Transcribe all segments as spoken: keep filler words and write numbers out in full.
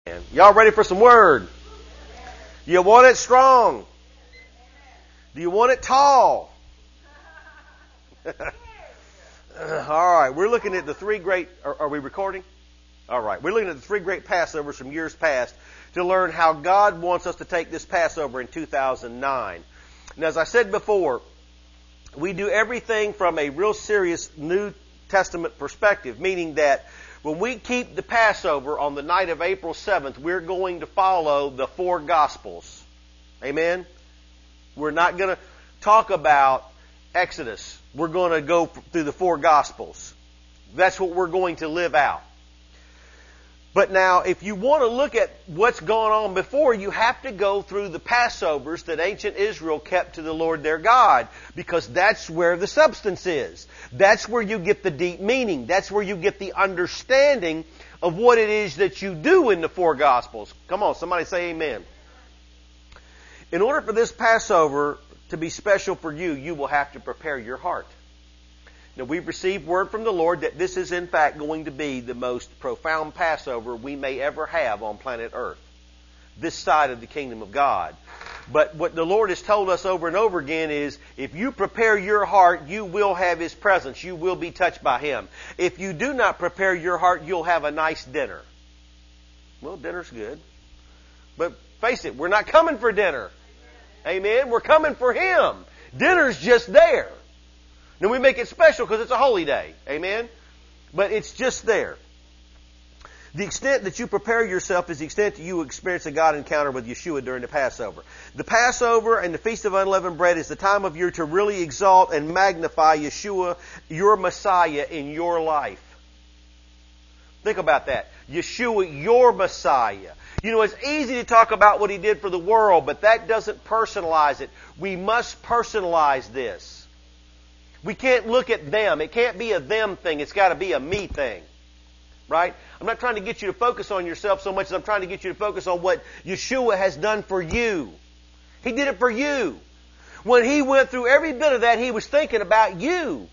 Y'all ready for some word? You want it strong? Do you want it tall? All right, we're looking at the three great, are, are we recording? All right, we're looking at the three great Passovers from years past to learn how God wants us to take this Passover in two thousand nine. And as I said before, we do everything from a real serious New Testament perspective, meaning that when we keep the Passover on the night of April seventh, we're going to follow the four Gospels. Amen? We're not going to talk about Exodus. We're going to go through the four Gospels. That's what we're going to live out. But now, if you want to look at what's gone on before, you have to go through the Passovers that ancient Israel kept to the Lord their God, because that's where the substance is. That's where you get the deep meaning. That's where you get the understanding of what it is that you do in the four Gospels. Come on, somebody say amen. In order for this Passover to be special for you, you will have to prepare your heart. Now, we've received word from the Lord that this is in fact going to be the most profound Passover we may ever have on planet Earth, this side of the kingdom of God. But what the Lord has told us over and over again is, if you prepare your heart, you will have His presence. You will be touched by Him. If you do not prepare your heart, you'll have a nice dinner. Well, dinner's good. But face it, we're not coming for dinner. Amen? We're coming for Him. Dinner's just there. Then we make it special because it's a holy day. Amen? But it's just there. The extent that you prepare yourself is the extent that you experience a God encounter with Yeshua during the Passover. The Passover and the Feast of Unleavened Bread is the time of year to really exalt and magnify Yeshua, your Messiah, in your life. Think about that. Yeshua, your Messiah. You know, it's easy to talk about what He did for the world, but that doesn't personalize it. We must personalize this. We can't look at them. It can't be a them thing. It's got to be a me thing. Right? I'm not trying to get you to focus on yourself so much as I'm trying to get you to focus on what Yeshua has done for you. He did it for you. When He went through every bit of that, He was thinking about you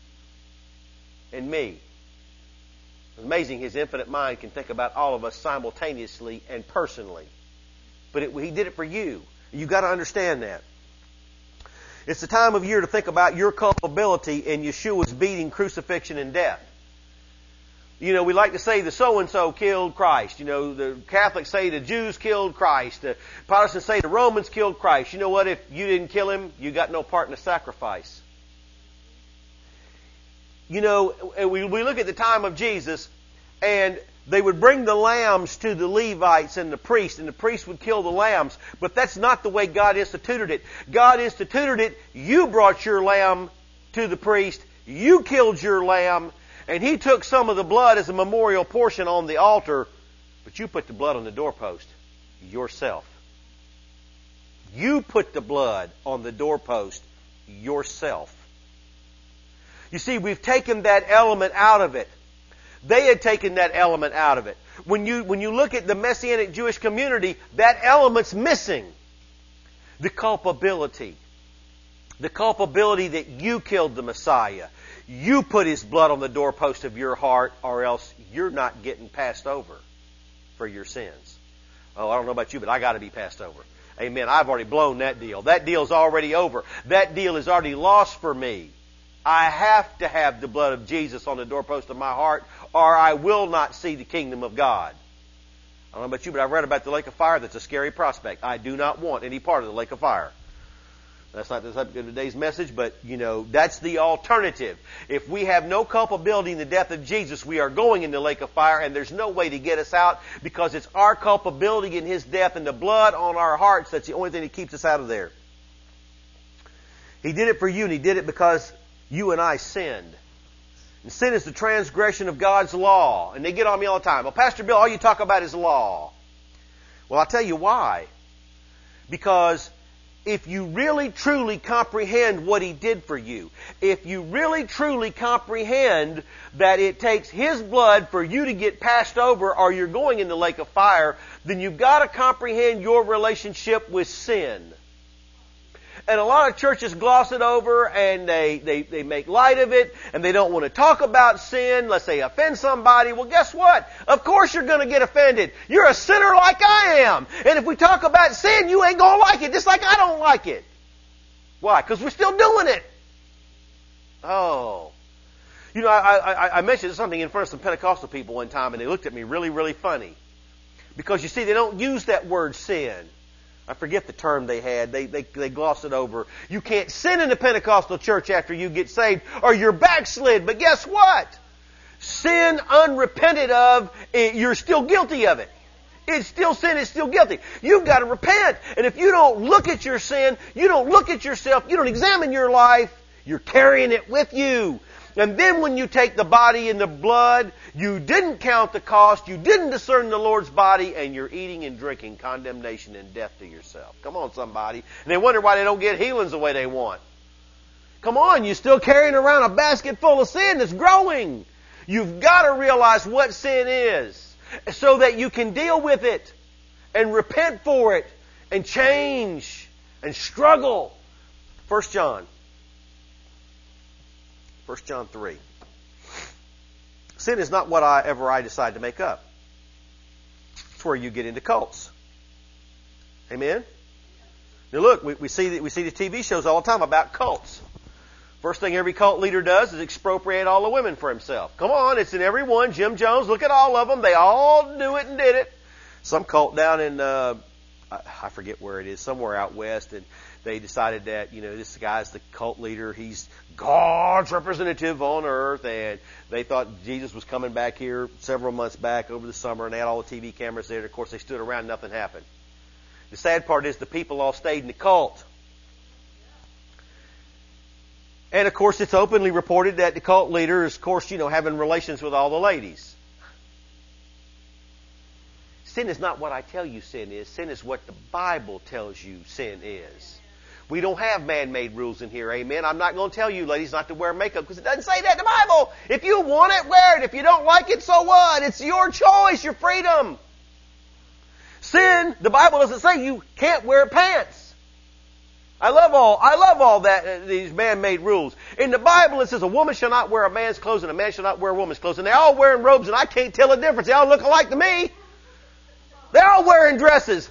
and me. It's amazing His infinite mind can think about all of us simultaneously and personally. But it, He did it for you. You've got to understand that. It's the time of year to think about your culpability in Yeshua's beating, crucifixion, and death. You know, we like to say the so-and-so killed Christ. You know, the Catholics say the Jews killed Christ. The Protestants say the Romans killed Christ. You know what? If you didn't kill Him, you got no part in the sacrifice. You know, we, we look at the time of Jesus, and they would bring the lambs to the Levites and the priests, and the priests would kill the lambs. But that's not the way God instituted it. God instituted it. You brought your lamb to the priest. You killed your lamb. And He took some of the blood as a memorial portion on the altar. But you put the blood on the doorpost yourself. You put the blood on the doorpost yourself. You see, we've taken that element out of it. They had taken that element out of it. When you, when you look at the Messianic Jewish community, that element's missing. The culpability. The culpability that you killed the Messiah. You put His blood on the doorpost of your heart, or else you're not getting passed over for your sins. Oh, I don't know about you, but I got to be passed over. Amen. I've already blown that deal. That deal's already over. That deal is already lost for me. I have to have the blood of Jesus on the doorpost of my heart, or I will not see the kingdom of God. I don't know about you, but I've read about the lake of fire. That's a scary prospect. I do not want any part of the lake of fire. That's not the subject of today's message, but, you know, that's the alternative. If we have no culpability in the death of Jesus, we are going in the lake of fire, and there's no way to get us out, because it's our culpability in His death and the blood on our hearts that's the only thing that keeps us out of there. He did it for you, and He did it because you and I sinned. And sin is the transgression of God's law. And they get on me all the time. Well, Pastor Bill, all you talk about is law. Well, I'll tell you why. Because if you really truly comprehend what He did for you, if you really truly comprehend that it takes His blood for you to get passed over or you're going in the lake of fire, then you've got to comprehend your relationship with sin. And a lot of churches gloss it over and they, they, they make light of it and they don't want to talk about sin lest they offend somebody. Well, guess what? Of course you're going to get offended. You're a sinner like I am. And if we talk about sin, you ain't going to like it, just like I don't like it. Why? Because we're still doing it. Oh. You know, I, I, I mentioned something in front of some Pentecostal people one time and they looked at me really, really funny. Because you see, they don't use that word sin. I forget the term they had. They, they, they gloss it over. You can't sin in the Pentecostal church after you get saved or you're backslid. But guess what? Sin unrepented of, you're still guilty of it. It's still sin. It's still guilty. You've got to repent. And if you don't look at your sin, you don't look at yourself, you don't examine your life, you're carrying it with you. And then when you take the body and the blood, you didn't count the cost, you didn't discern the Lord's body, and you're eating and drinking condemnation and death to yourself. Come on, somebody. And they wonder why they don't get healings the way they want. Come on, you're still carrying around a basket full of sin that's growing. You've got to realize what sin is so that you can deal with it and repent for it and change and struggle. First John. First John three. Sin is not whatever I decide to make up. It's where you get into cults. Amen? Now look, we, we see the, we see the T V shows all the time about cults. First thing every cult leader does is expropriate all the women for himself. Come on, it's in every one. Jim Jones, look at all of them. They all knew it and did it. Some cult down in, uh, I forget where it is, somewhere out west, and they decided that, you know, this guy's the cult leader. He's God's representative on earth. And they thought Jesus was coming back here several months back over the summer. And they had all the T V cameras there. And, of course, they stood around. Nothing happened. The sad part is the people all stayed in the cult. And, of course, it's openly reported that the cult leader is, of course, you know, having relations with all the ladies. Sin is not what I tell you sin is. Sin is what the Bible tells you sin is. We don't have man-made rules in here, amen? I'm not going to tell you, ladies, not to wear makeup because it doesn't say that in the Bible. If you want it, wear it. If you don't like it, so what? It's your choice, your freedom. Sin, the Bible doesn't say you can't wear pants. I love all, I love all that, uh, these man-made rules. In the Bible, it says a woman shall not wear a man's clothes and a man shall not wear a woman's clothes. And they're all wearing robes and I can't tell the difference. They all look alike to me. They're all wearing dresses.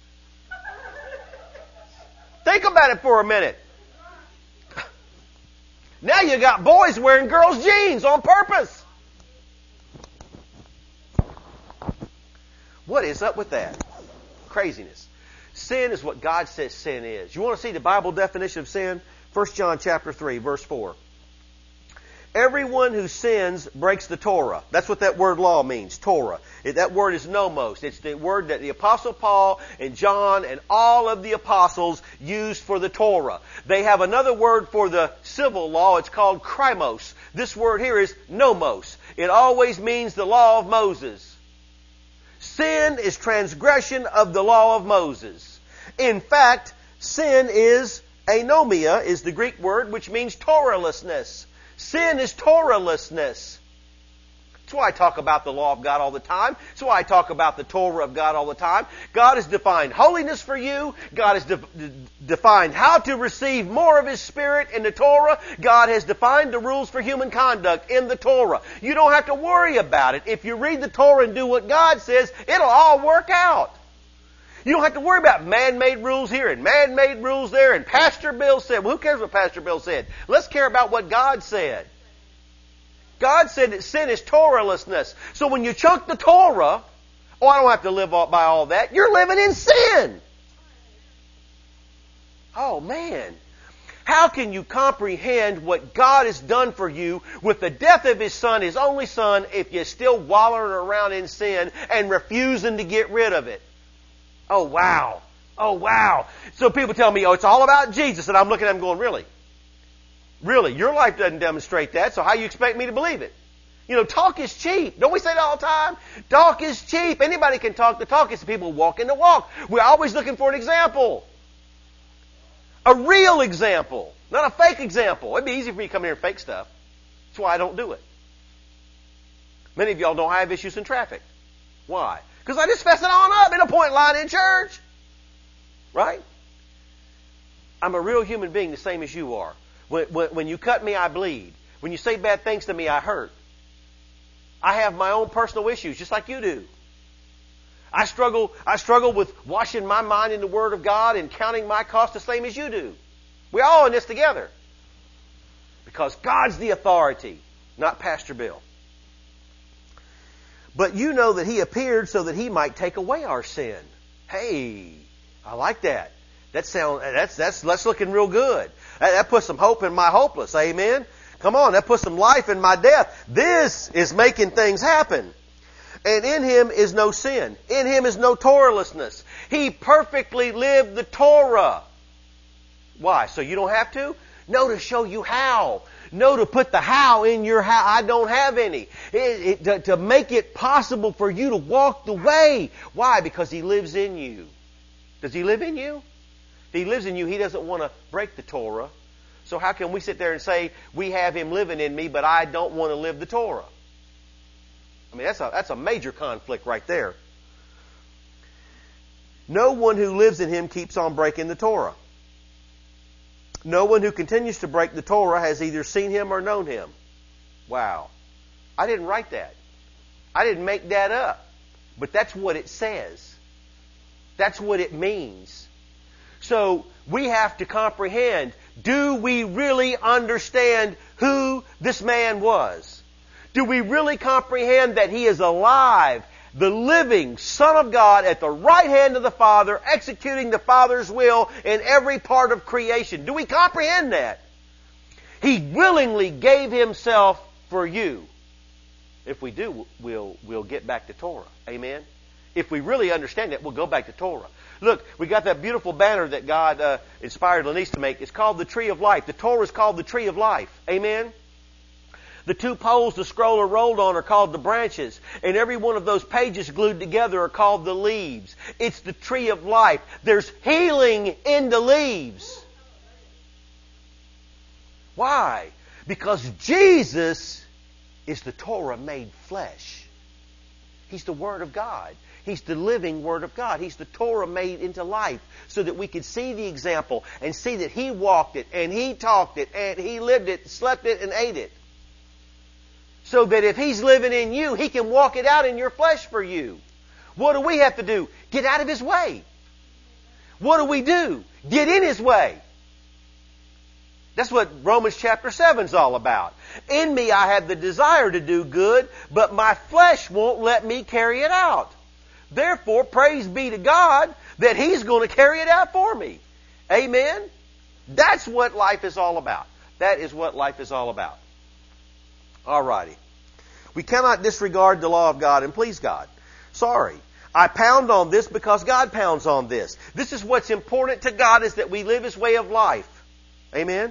Think about it for a minute. Now you got boys wearing girls' jeans on purpose. What is up with that? Craziness. Sin is what God says sin is. You want to see the Bible definition of sin? First John chapter three, verse four. Everyone who sins breaks the Torah. That's what that word law means, Torah. That word is nomos. It's the word that the Apostle Paul and John and all of the apostles used for the Torah. They have another word for the civil law. It's called krymos. This word here is nomos. It always means the law of Moses. Sin is transgression of the law of Moses. In fact, sin is anomia, is the Greek word, which means Torahlessness. Sin is Torahlessness. That's why I talk about the law of God all the time. That's why I talk about the Torah of God all the time. God has defined holiness for you. God has de- de- defined how to receive more of His Spirit in the Torah. God has defined the rules for human conduct in the Torah. You don't have to worry about it. If you read the Torah and do what God says, it'll all work out. You don't have to worry about man-made rules here and man-made rules there and Pastor Bill said. Well, who cares what Pastor Bill said? Let's care about what God said. God said that sin is Torahlessness. So when you chunk the Torah, oh, I don't have to live by all that. You're living in sin. Oh, man. How can you comprehend what God has done for you with the death of His Son, His only Son, if you're still wallowing around in sin and refusing to get rid of it? Oh, wow. Oh, wow. So people tell me, oh, it's all about Jesus. And I'm looking at them going, really? Really? Your life doesn't demonstrate that, so how you expect me to believe it? You know, talk is cheap. Don't we say that all the time? Talk is cheap. Anybody can talk the talk. It's the people walking the walk. We're always looking for an example. A real example. Not a fake example. It'd be easy for me to come here and fake stuff. That's why I don't do it. Many of y'all don't have issues in traffic. Why? Because I just fess it on up. Ain't no point lying in church. Right? I'm a real human being the same as you are. When, when, when you cut me, I bleed. When you say bad things to me, I hurt. I have my own personal issues, just like you do. I struggle, I struggle with washing my mind in the Word of God and counting my cost the same as you do. We're all in this together. Because God's the authority, not Pastor Bill. But you know that He appeared so that He might take away our sin. Hey, I like that. That sound, that's, that's, that's looking real good. That, that puts some hope in my hopeless. Amen. Come on, that puts some life in my death. This is making things happen. And in Him is no sin. In Him is no Torahlessness. He perfectly lived the Torah. Why? So you don't have to? No, to show you how. No, to put the how in your how. I don't have any. It, it, to, to make it possible for you to walk the way. Why? Because He lives in you. Does He live in you? If He lives in you, He doesn't want to break the Torah. So how can we sit there and say, we have Him living in me, but I don't want to live the Torah? I mean, that's a, that's a major conflict right there. No one who lives in Him keeps on breaking the Torah. No one who continues to break the Torah has either seen Him or known Him. Wow. I didn't write that. I didn't make that up. But that's what it says. That's what it means. So we have to comprehend, do we really understand who this man was? Do we really comprehend that He is alive, the living Son of God at the right hand of the Father, executing the Father's will in every part of creation? Do we comprehend that? He willingly gave Himself for you. If we do, we'll, we'll get back to Torah. Amen? If we really understand it, we'll go back to Torah. Look, we got that beautiful banner that God uh, inspired Lenise to make. It's called the Tree of Life. The Torah is called the Tree of Life. Amen? The two poles the scroll are rolled on are called the branches. And every one of those pages glued together are called the leaves. It's the tree of life. There's healing in the leaves. Why? Because Jesus is the Torah made flesh. He's the Word of God. He's the living Word of God. He's the Torah made into life so that we could see the example and see that He walked it and He talked it and He lived it, slept it, and ate it. So that if He's living in you, He can walk it out in your flesh for you. What do we have to do? Get out of His way. What do we do? Get in His way. That's what Romans chapter seven is all about. In me I have the desire to do good, but my flesh won't let me carry it out. Therefore, praise be to God that He's going to carry it out for me. Amen? That's what life is all about. That is what life is all about. Alrighty. We cannot disregard the law of God and please God. Sorry. I pound on this because God pounds on this. This is what's important to God, is that we live His way of life. Amen?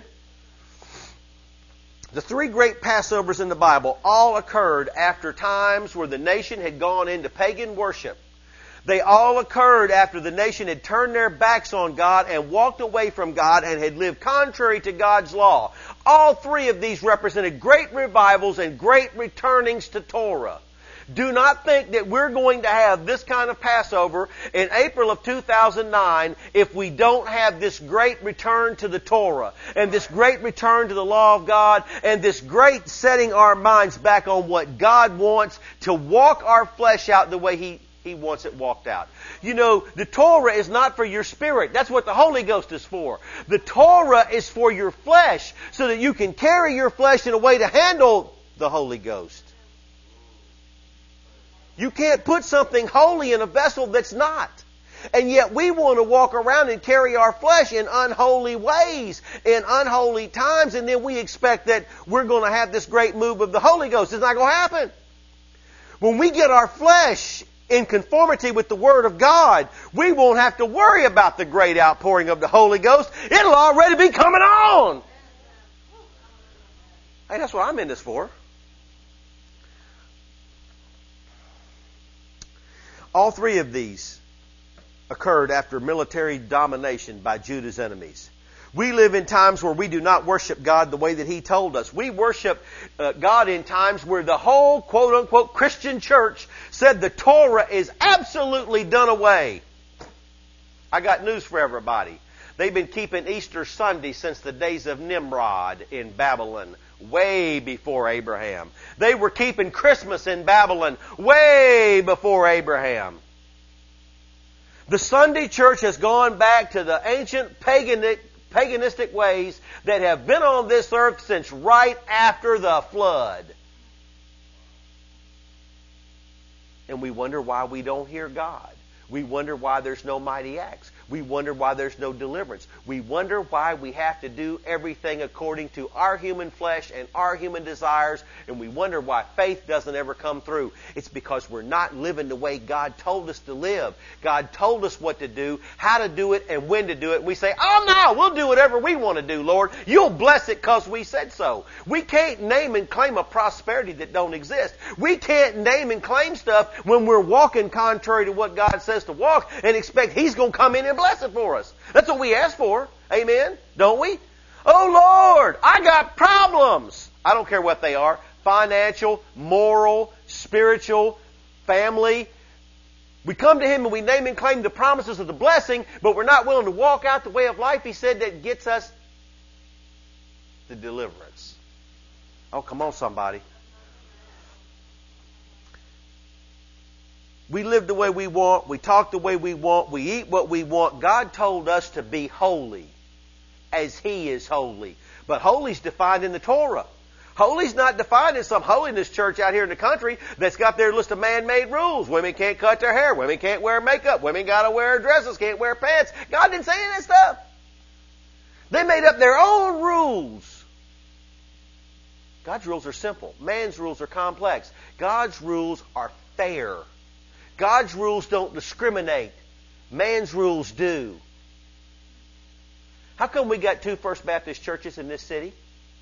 The three great Passovers in the Bible all occurred after times where the nation had gone into pagan worship. They all occurred after the nation had turned their backs on God and walked away from God and had lived contrary to God's law. All three of these represented great revivals and great returnings to Torah. Do not think that we're going to have this kind of Passover in April of two thousand nine if we don't have this great return to the Torah and this great return to the law of God and this great setting our minds back on what God wants to walk our flesh out the way He He wants it walked out. You know, the Torah is not for your spirit. That's what the Holy Ghost is for. The Torah is for your flesh so that you can carry your flesh in a way to handle the Holy Ghost. You can't put something holy in a vessel that's not. And yet we want to walk around and carry our flesh in unholy ways, in unholy times, and then we expect that we're going to have this great move of the Holy Ghost. It's not going to happen. When we get our flesh in conformity with the Word of God, we won't have to worry about the great outpouring of the Holy Ghost. It'll already be coming on. Hey, that's what I'm in this for. All three of these occurred after military domination by Judah's enemies. We live in times where we do not worship God the way that He told us. We worship uh, God in times where the whole quote-unquote Christian church said the Torah is absolutely done away. I got news for everybody. They've been keeping Easter Sunday since the days of Nimrod in Babylon, way before Abraham. They were keeping Christmas in Babylon way before Abraham. The Sunday church has gone back to the ancient paganic, paganistic ways that have been on this earth since right after the flood. And we wonder why we don't hear God. We wonder why there's no mighty acts. We wonder why there's no deliverance. We wonder why we have to do everything according to our human flesh and our human desires. And we wonder why faith doesn't ever come through. It's because we're not living the way God told us to live. God told us what to do, how to do it, and when to do it. And we say, oh no, we'll do whatever we want to do, Lord. You'll bless it because we said so. We can't name and claim a prosperity that don't exist. We can't name and claim stuff when we're walking contrary to what God says to walk and expect He's going to come in and bless it for us. That's what we ask for. Amen? Don't we? Oh Lord, I got problems. I don't care what they are. Financial, moral, spiritual, family. We come to Him and we name and claim the promises of the blessing, but we're not willing to walk out the way of life He said that gets us the deliverance. Oh, come on somebody. We live the way we want. We talk the way we want. We eat what we want. God told us to be holy as He is holy. But holy is defined in the Torah. Holy is not defined in some holiness church out here in the country that's got their list of man-made rules. Women can't cut their hair. Women can't wear makeup. Women got to wear dresses, can't wear pants. God didn't say any of that stuff. They made up their own rules. God's rules are simple. Man's rules are complex. God's rules are fair. God's rules don't discriminate. Man's rules do. How come we got two First Baptist churches in this city?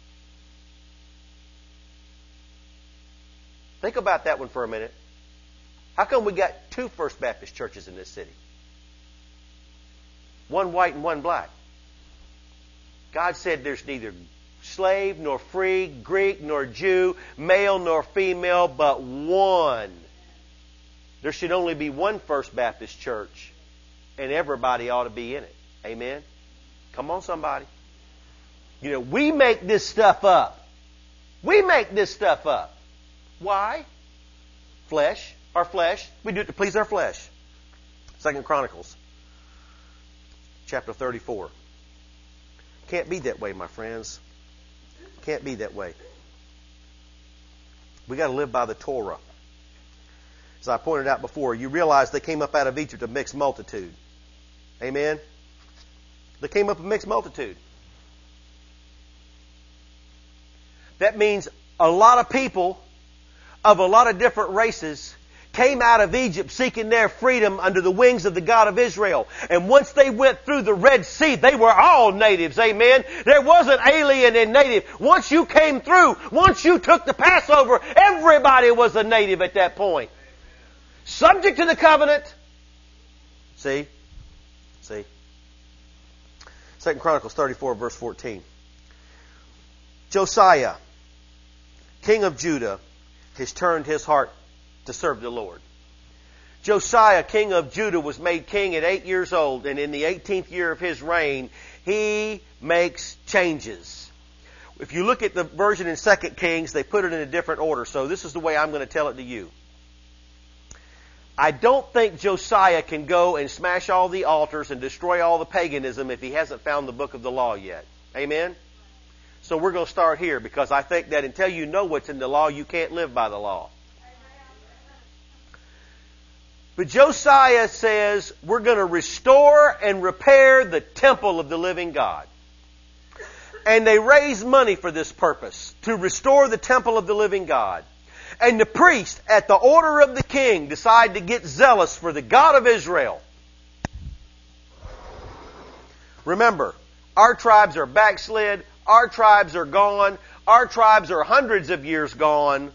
Think about that one for a minute. How come we got two First Baptist churches in this city? One white and one black. God said there's neither slave nor free, Greek nor Jew, male nor female, but one. There should only be one First Baptist church, and everybody ought to be in it. Amen? Come on, somebody. You know, we make this stuff up. We make this stuff up. Why? Flesh. Our flesh. We do it to please our flesh. Second Chronicles, chapter thirty-four. Can't be that way, my friends. Can't be that way. We got to live by the Torah. As I pointed out before, you realize they came up out of Egypt a mixed multitude. Amen? They came up a mixed multitude. That means a lot of people of a lot of different races came out of Egypt seeking their freedom under the wings of the God of Israel. And once they went through the Red Sea, they were all natives. Amen? There wasn't alien and native. Once you came through, once you took the Passover, everybody was a native at that point. Subject to the covenant. See? See? Second Chronicles thirty-four, verse fourteen. Josiah, king of Judah, has turned his heart to serve the Lord. Josiah, king of Judah, was made king at eight years old, and in the eighteenth year of his reign, he makes changes. If you look at the version in Second Kings, they put it in a different order, so this is the way I'm going to tell it to you. I don't think Josiah can go and smash all the altars and destroy all the paganism if he hasn't found the book of the law yet. Amen? So we're going to start here because I think that until you know what's in the law, you can't live by the law. But Josiah says we're going to restore and repair the temple of the living God. And they raise money for this purpose, to restore the temple of the living God. And the priest, at the order of the king, decide to get zealous for the God of Israel. Remember, our tribes are backslid. Our tribes are gone. Our tribes are hundreds of years gone.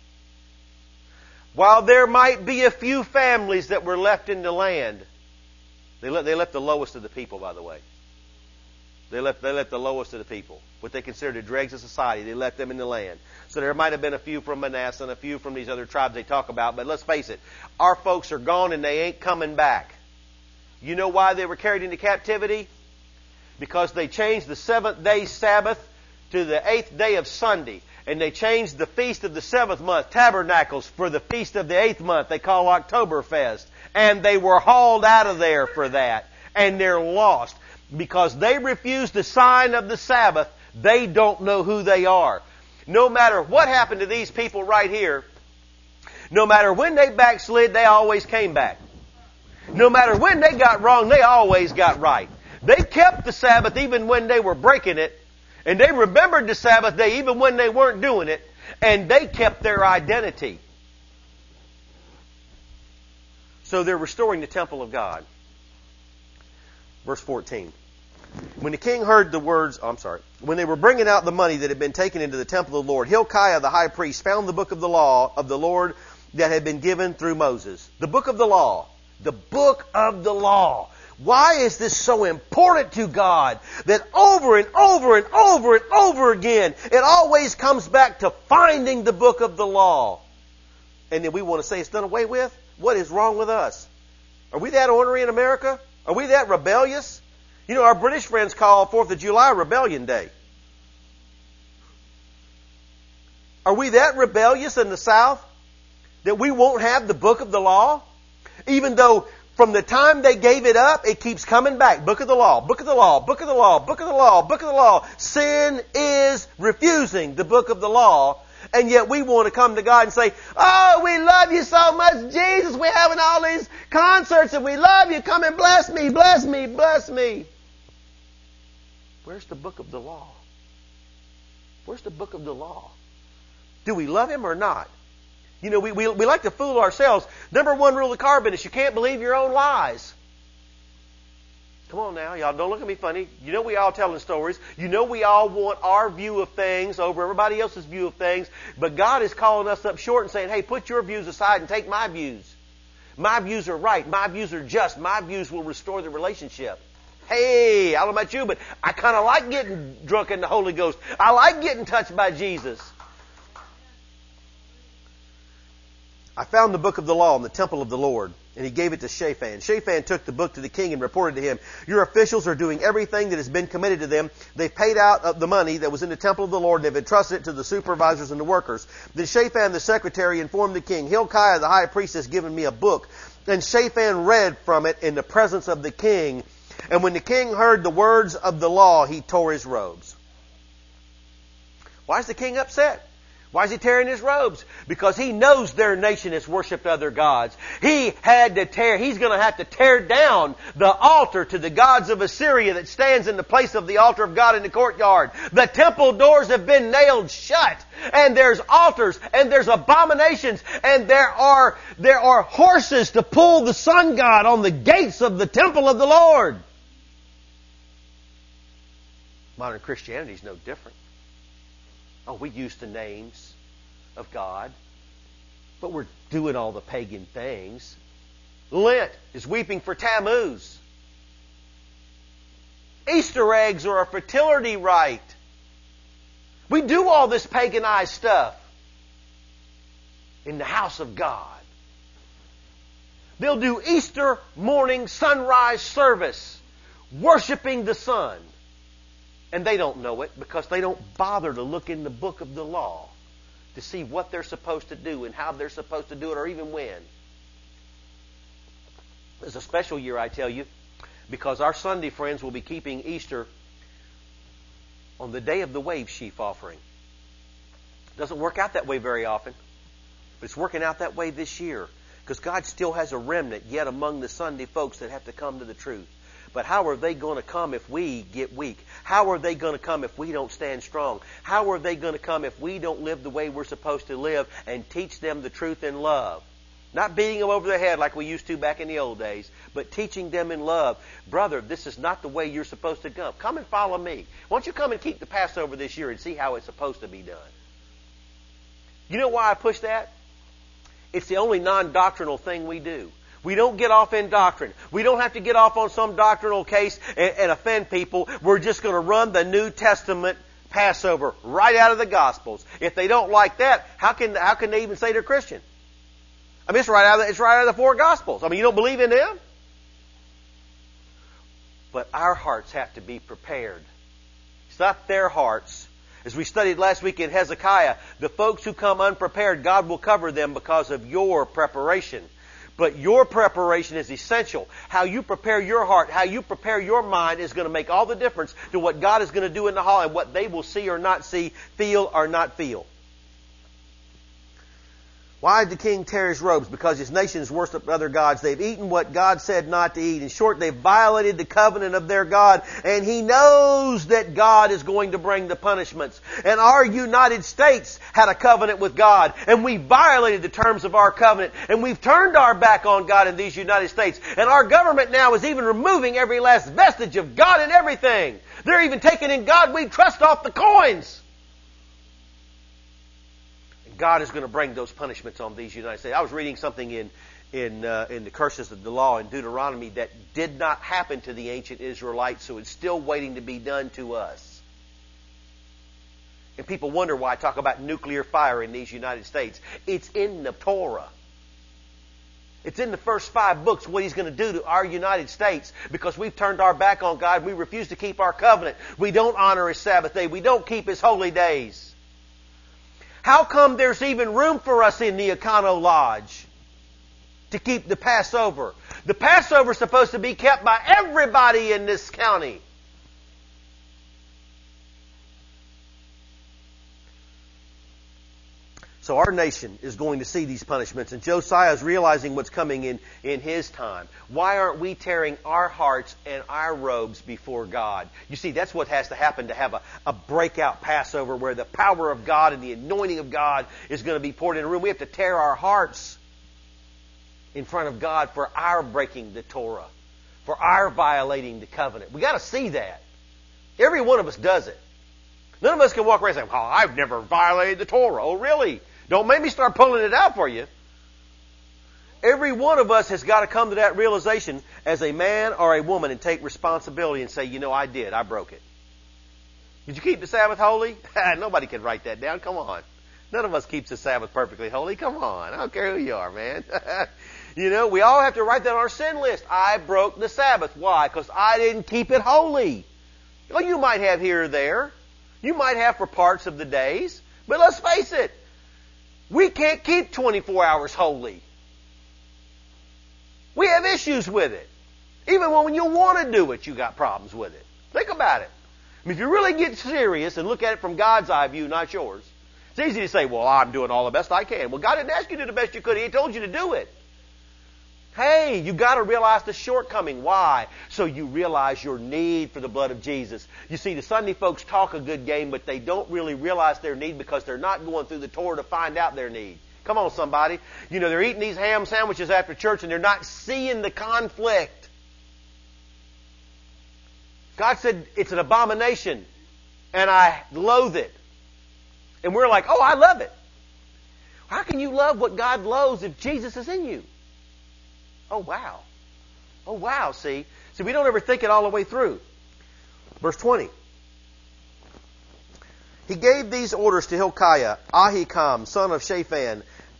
While there might be a few families that were left in the land, they left, they left the lowest of the people, by the way. They left, they left the lowest of the people, what they considered the dregs of society. They left them in the land. So there might have been a few from Manasseh and a few from these other tribes they talk about. But let's face it, our folks are gone and they ain't coming back. You know why they were carried into captivity? because they changed the seventh day Sabbath to the eighth day of Sunday. And they changed the feast of the seventh month, Tabernacles, for the feast of the eighth month they call Oktoberfest. And they were hauled out of there for that. And they're lost. Because they refuse the sign of the Sabbath, they don't know who they are. No matter what happened to these people right here, no matter when they backslid, they always came back. No matter when they got wrong, they always got right. They kept the Sabbath even when they were breaking it. And they remembered the Sabbath day even when they weren't doing it. And they kept their identity. So they're restoring the temple of God. Verse fourteen. When the king heard the words, oh, I'm sorry, when they were bringing out the money that had been taken into the temple of the Lord, Hilkiah the high priest found the book of the law of the Lord that had been given through Moses. The book of the law. The book of the law. Why is this so important to God that over and over and over and over again it always comes back to finding the book of the law? And then we want to say it's done away with? What is wrong with us? Are we that ornery in America? Are we that rebellious? You know, our British friends call fourth of July Rebellion Day. Are we that rebellious in the South that we won't have the book of the law? Even though from the time they gave it up, it keeps coming back. Book of the law, book of the law, book of the law, book of the law, book of the law. Sin is refusing the book of the law. And yet we want to come to God and say, oh, we love you so much, Jesus. We're having all these concerts and we love you. Come and bless me, bless me, bless me. Where's the book of the law? Where's the book of the law? Do we love Him or not? You know, we, we, we like to fool ourselves. Number one rule of the car business, you can't believe your own lies. Come on now, y'all, don't look at me funny. You know we all telling stories. You know we all want our view of things over everybody else's view of things. But God is calling us up short and saying, hey, put your views aside and take my views. My views are right. My views are just. My views will restore the relationship. Hey, I don't know about you, but I kind of like getting drunk in the Holy Ghost. I like getting touched by Jesus. I found the book of the law in the temple of the Lord, and he gave it to Shaphan. Shaphan took the book to the king and reported to him, your officials are doing everything that has been committed to them. They've paid out the money that was in the temple of the Lord, and they've entrusted it to the supervisors and the workers. Then Shaphan the secretary informed the king, Hilkiah the high priest has given me a book. And Shaphan read from it in the presence of the king. And when the king heard the words of the law, he tore his robes. Why is the king upset? Why is he tearing his robes? Because he knows their nation has worshipped other gods. He had to tear, he's going to have to tear down the altar to the gods of Assyria that stands in the place of the altar of God in the courtyard. The temple doors have been nailed shut. And there's altars and there's abominations and there are, there are horses to pull the sun god on the gates of the temple of the Lord. Modern Christianity is no different. Oh, we use the names of God, but we're doing all the pagan things. Lent is weeping for Tammuz. Easter eggs are a fertility rite. We do all this paganized stuff in the house of God. They'll do Easter morning sunrise service, worshiping the sun. And they don't know it because they don't bother to look in the book of the law to see what they're supposed to do and how they're supposed to do it or even when. It's a special year, I tell you, because our Sunday friends will be keeping Easter on the day of the wave sheaf offering. It doesn't work out that way very often, but it's working out that way this year because God still has a remnant yet among the Sunday folks that have to come to the truth. But how are they going to come if we get weak? How are they going to come if we don't stand strong? How are they going to come if we don't live the way we're supposed to live and teach them the truth in love? Not beating them over the head like we used to back in the old days, but teaching them in love. Brother, this is not the way you're supposed to come. Come and follow me. Why don't you come and keep the Passover this year and see how it's supposed to be done? You know why I push that? It's the only non-doctrinal thing we do. We don't get off in doctrine. We don't have to get off on some doctrinal case and, and offend people. We're just going to run the New Testament Passover right out of the Gospels. If they don't like that, how can how can they even say they're Christian? I mean, it's right out of the, it's right out of the four Gospels. I mean, you don't believe in them? But our hearts have to be prepared. It's not their hearts. As we studied last week in Hezekiah, the folks who come unprepared, God will cover them because of your preparation. But your preparation is essential. How you prepare your heart, how you prepare your mind is going to make all the difference to what God is going to do in the hall and what they will see or not see, feel or not feel. Why did the king tear his robes? Because his nations worship other gods. They've eaten what God said not to eat. In short, they've violated the covenant of their God. And he knows that God is going to bring the punishments. And our United States had a covenant with God. And we violated the terms of our covenant. And we've turned our back on God in these United States. And our government now is even removing every last vestige of God in everything. They're even taking in God we trust off the coins. God is going to bring those punishments on these United States. I was reading something in in uh, in the curses of the law in Deuteronomy that did not happen to the ancient Israelites, so it's still waiting to be done to us. And people wonder why I talk about nuclear fire in these United States. It's in the Torah. It's in the first five books what He's going to do to our United States because we've turned our back on God. We refuse to keep our covenant. We don't honor His Sabbath day. We don't keep His holy days. How come there's even room for us in the Econo Lodge to keep the Passover? The Passover is supposed to be kept by everybody in this county. So our nation is going to see these punishments, and Josiah is realizing what's coming in, in his time. Why aren't we tearing our hearts and our robes before God? You see, that's what has to happen to have a, a breakout Passover where the power of God and the anointing of God is going to be poured in a room. We have to tear our hearts in front of God for our breaking the Torah, for our violating the covenant. We got to see that. Every one of us does it. None of us can walk around and say, "Oh, I've never violated the Torah." Oh, really? Don't make me start pulling it out for you. Every one of us has got to come to that realization as a man or a woman and take responsibility and say, you know, I did. I broke it. Did you keep the Sabbath holy? Nobody can write that down. Come on. None of us keeps the Sabbath perfectly holy. Come on. I don't care who you are, man. You know, we all have to write that on our sin list. I broke the Sabbath. Why? Because I didn't keep it holy. Well, you might have here or there. You might have for parts of the days. But let's face it. We can't keep twenty-four hours holy. We have issues with it. Even when you want to do it, you got problems with it. Think about it. I mean, if you really get serious and look at it from God's eye view, not yours, it's easy to say, well, I'm doing all the best I can. Well, God didn't ask you to do the best you could. He told you to do it. Hey, you got to realize the shortcoming. Why? So you realize your need for the blood of Jesus. You see, the Sunday folks talk a good game, but they don't really realize their need because they're not going through the Torah to find out their need. Come on, somebody. You know, they're eating these ham sandwiches after church and they're not seeing the conflict. God said it's an abomination and I loathe it. And we're like, oh, I love it. How can you love what God loathes if Jesus is in you? Oh, wow. Oh, wow, see. See, we don't ever think it all the way through. Verse twenty. He gave these orders to Hilkiah, Ahikam, son of Shaphan,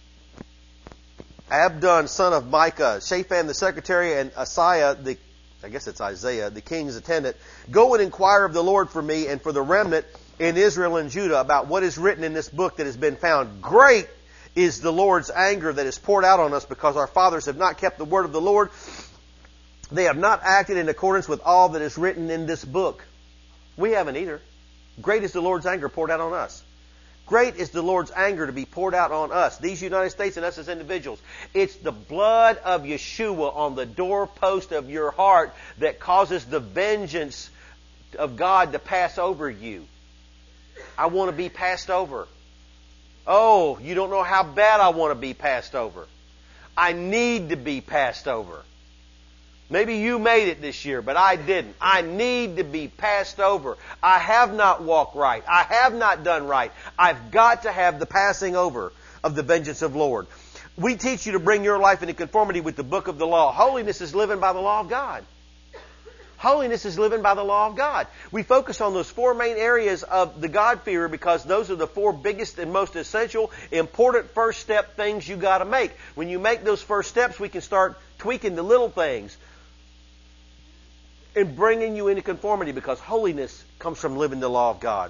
Abdon, son of Micah, Shaphan the secretary, and Asaiah, the, I guess it's Isaiah, the king's attendant. Go and inquire of the Lord for me and for the remnant in Israel and Judah about what is written in this book that has been found. Great is the Lord's anger that is poured out on us because our fathers have not kept the word of the Lord. They have not acted in accordance with all that is written in this book. We haven't either. Great is the Lord's anger poured out on us. Great is the Lord's anger to be poured out on us, these United States and us as individuals. It's the blood of Yeshua on the doorpost of your heart that causes the vengeance of God to pass over you. I want to be passed over. Oh, you don't know how bad I want to be passed over. I need to be passed over. Maybe you made it this year, but I didn't. I need to be passed over. I have not walked right. I have not done right. I've got to have the passing over of the vengeance of Lord. We teach you to bring your life into conformity with the book of the law. Holiness is living by the law of God. Holiness is living by the law of God. We focus on those four main areas of the God-fearer because those are the four biggest and most essential, important first step things you got to make. When you make those first steps, we can start tweaking the little things. and bringing you into conformity, because holiness comes from living the law of God.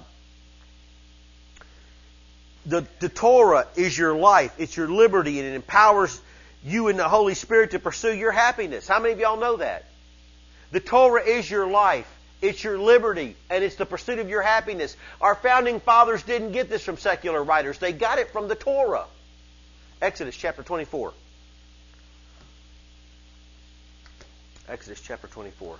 The, the Torah is your life. It's your liberty, and it empowers you in the Holy Spirit to pursue your happiness. How many of y'all know that? The Torah is your life. It's your liberty, and it's the pursuit of your happiness. Our founding fathers didn't get this from secular writers. They got it from the Torah. Exodus chapter twenty-four. Exodus chapter twenty-four.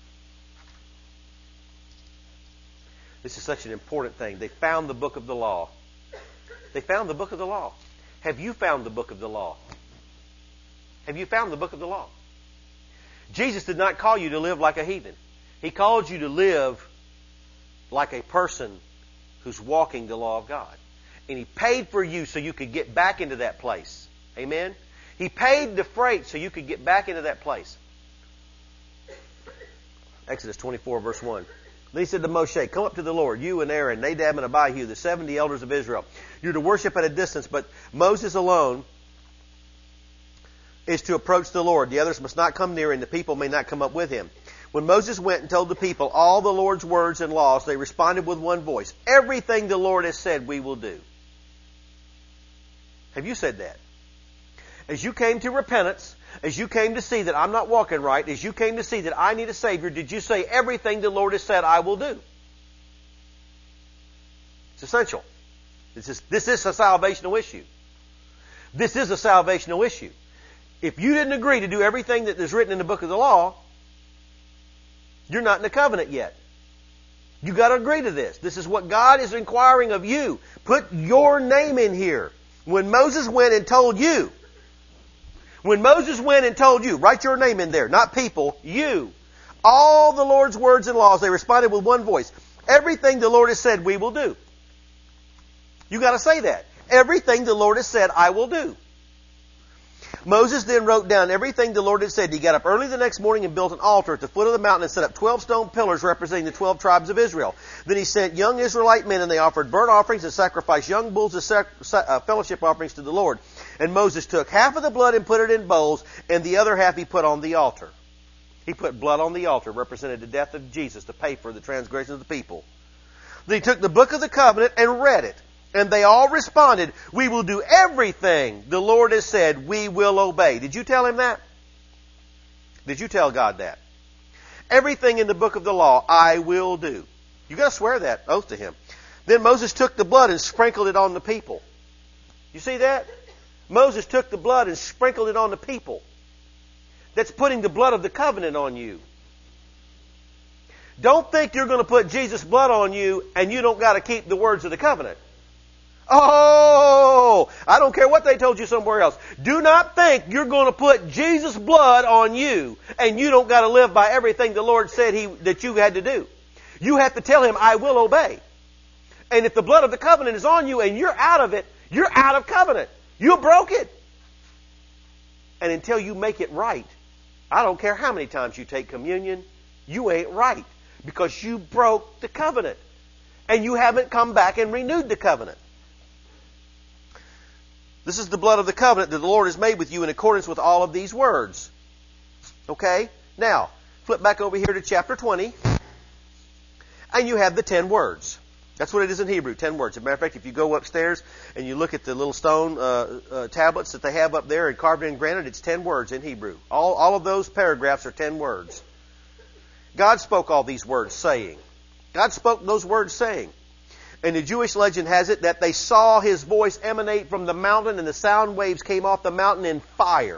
This is such an important thing. They found the book of the law. They found the book of the law. Have you found the book of the law? Have you found the book of the law? Jesus did not call you to live like a heathen. He called you to live like a person who's walking the law of God. And He paid for you so you could get back into that place. Amen? He paid the freight so you could get back into that place. Exodus twenty-four, verse one. Then He said to Moshe, come up to the Lord, you and Aaron, Nadab and Abihu, the seventy elders of Israel. You're to worship at a distance, but Moses alone is to approach the Lord. The others must not come near, and the people may not come up with him. When Moses went and told the people all the Lord's words and laws, they responded with one voice. Everything the Lord has said, we will do. Have you said that? As you came to repentance, as you came to see that I'm not walking right, as you came to see that I need a Savior, did you say everything the Lord has said, I will do? It's essential. This is, this is a salvational issue. This is a salvational issue. If you didn't agree to do everything that is written in the book of the law, you're not in the covenant yet. You got to agree to this. This is what God is inquiring of you. Put your name in here. When Moses went and told you, when Moses went and told you, write your name in there, not people, you. All the Lord's words and laws, they responded with one voice. Everything the Lord has said, we will do. You got to say that. Everything the Lord has said, I will do. Moses then wrote down everything the Lord had said. He got up early the next morning and built an altar at the foot of the mountain and set up twelve stone pillars representing the twelve tribes of Israel. Then he sent young Israelite men, and they offered burnt offerings and sacrificed young bulls as sac- uh, fellowship offerings to the Lord. And Moses took half of the blood and put it in bowls, and the other half he put on the altar. He put blood on the altar, represented the death of Jesus to pay for the transgression of the people. Then he took the book of the covenant and read it. And they all responded, we will do everything the Lord has said, we will obey. Did you tell him that? Did you tell God that? Everything in the book of the law, I will do. You got to swear that oath to him. Then Moses took the blood and sprinkled it on the people. You see that? Moses took the blood and sprinkled it on the people. That's putting the blood of the covenant on you. Don't think you're going to put Jesus' blood on you and you don't got to keep the words of the covenant. Oh, I don't care what they told you somewhere else. Do not think you're going to put Jesus' blood on you and you don't got to live by everything the Lord said he, that you had to do. You have to tell him, I will obey. And if the blood of the covenant is on you and you're out of it, you're out of covenant. You broke it. And until you make it right, I don't care how many times you take communion, you ain't right because you broke the covenant and you haven't come back and renewed the covenant. This is the blood of the covenant that the Lord has made with you in accordance with all of these words. Okay? Now, flip back over here to chapter twenty. And you have the ten words. That's what it is in Hebrew, ten words. As a matter of fact, if you go upstairs and you look at the little stone uh, uh, tablets that they have up there and carved in granite, it's ten words in Hebrew. All, all of those paragraphs are ten words. God spoke all these words saying. God spoke those words saying. And the Jewish legend has it that they saw his voice emanate from the mountain and the sound waves came off the mountain in fire.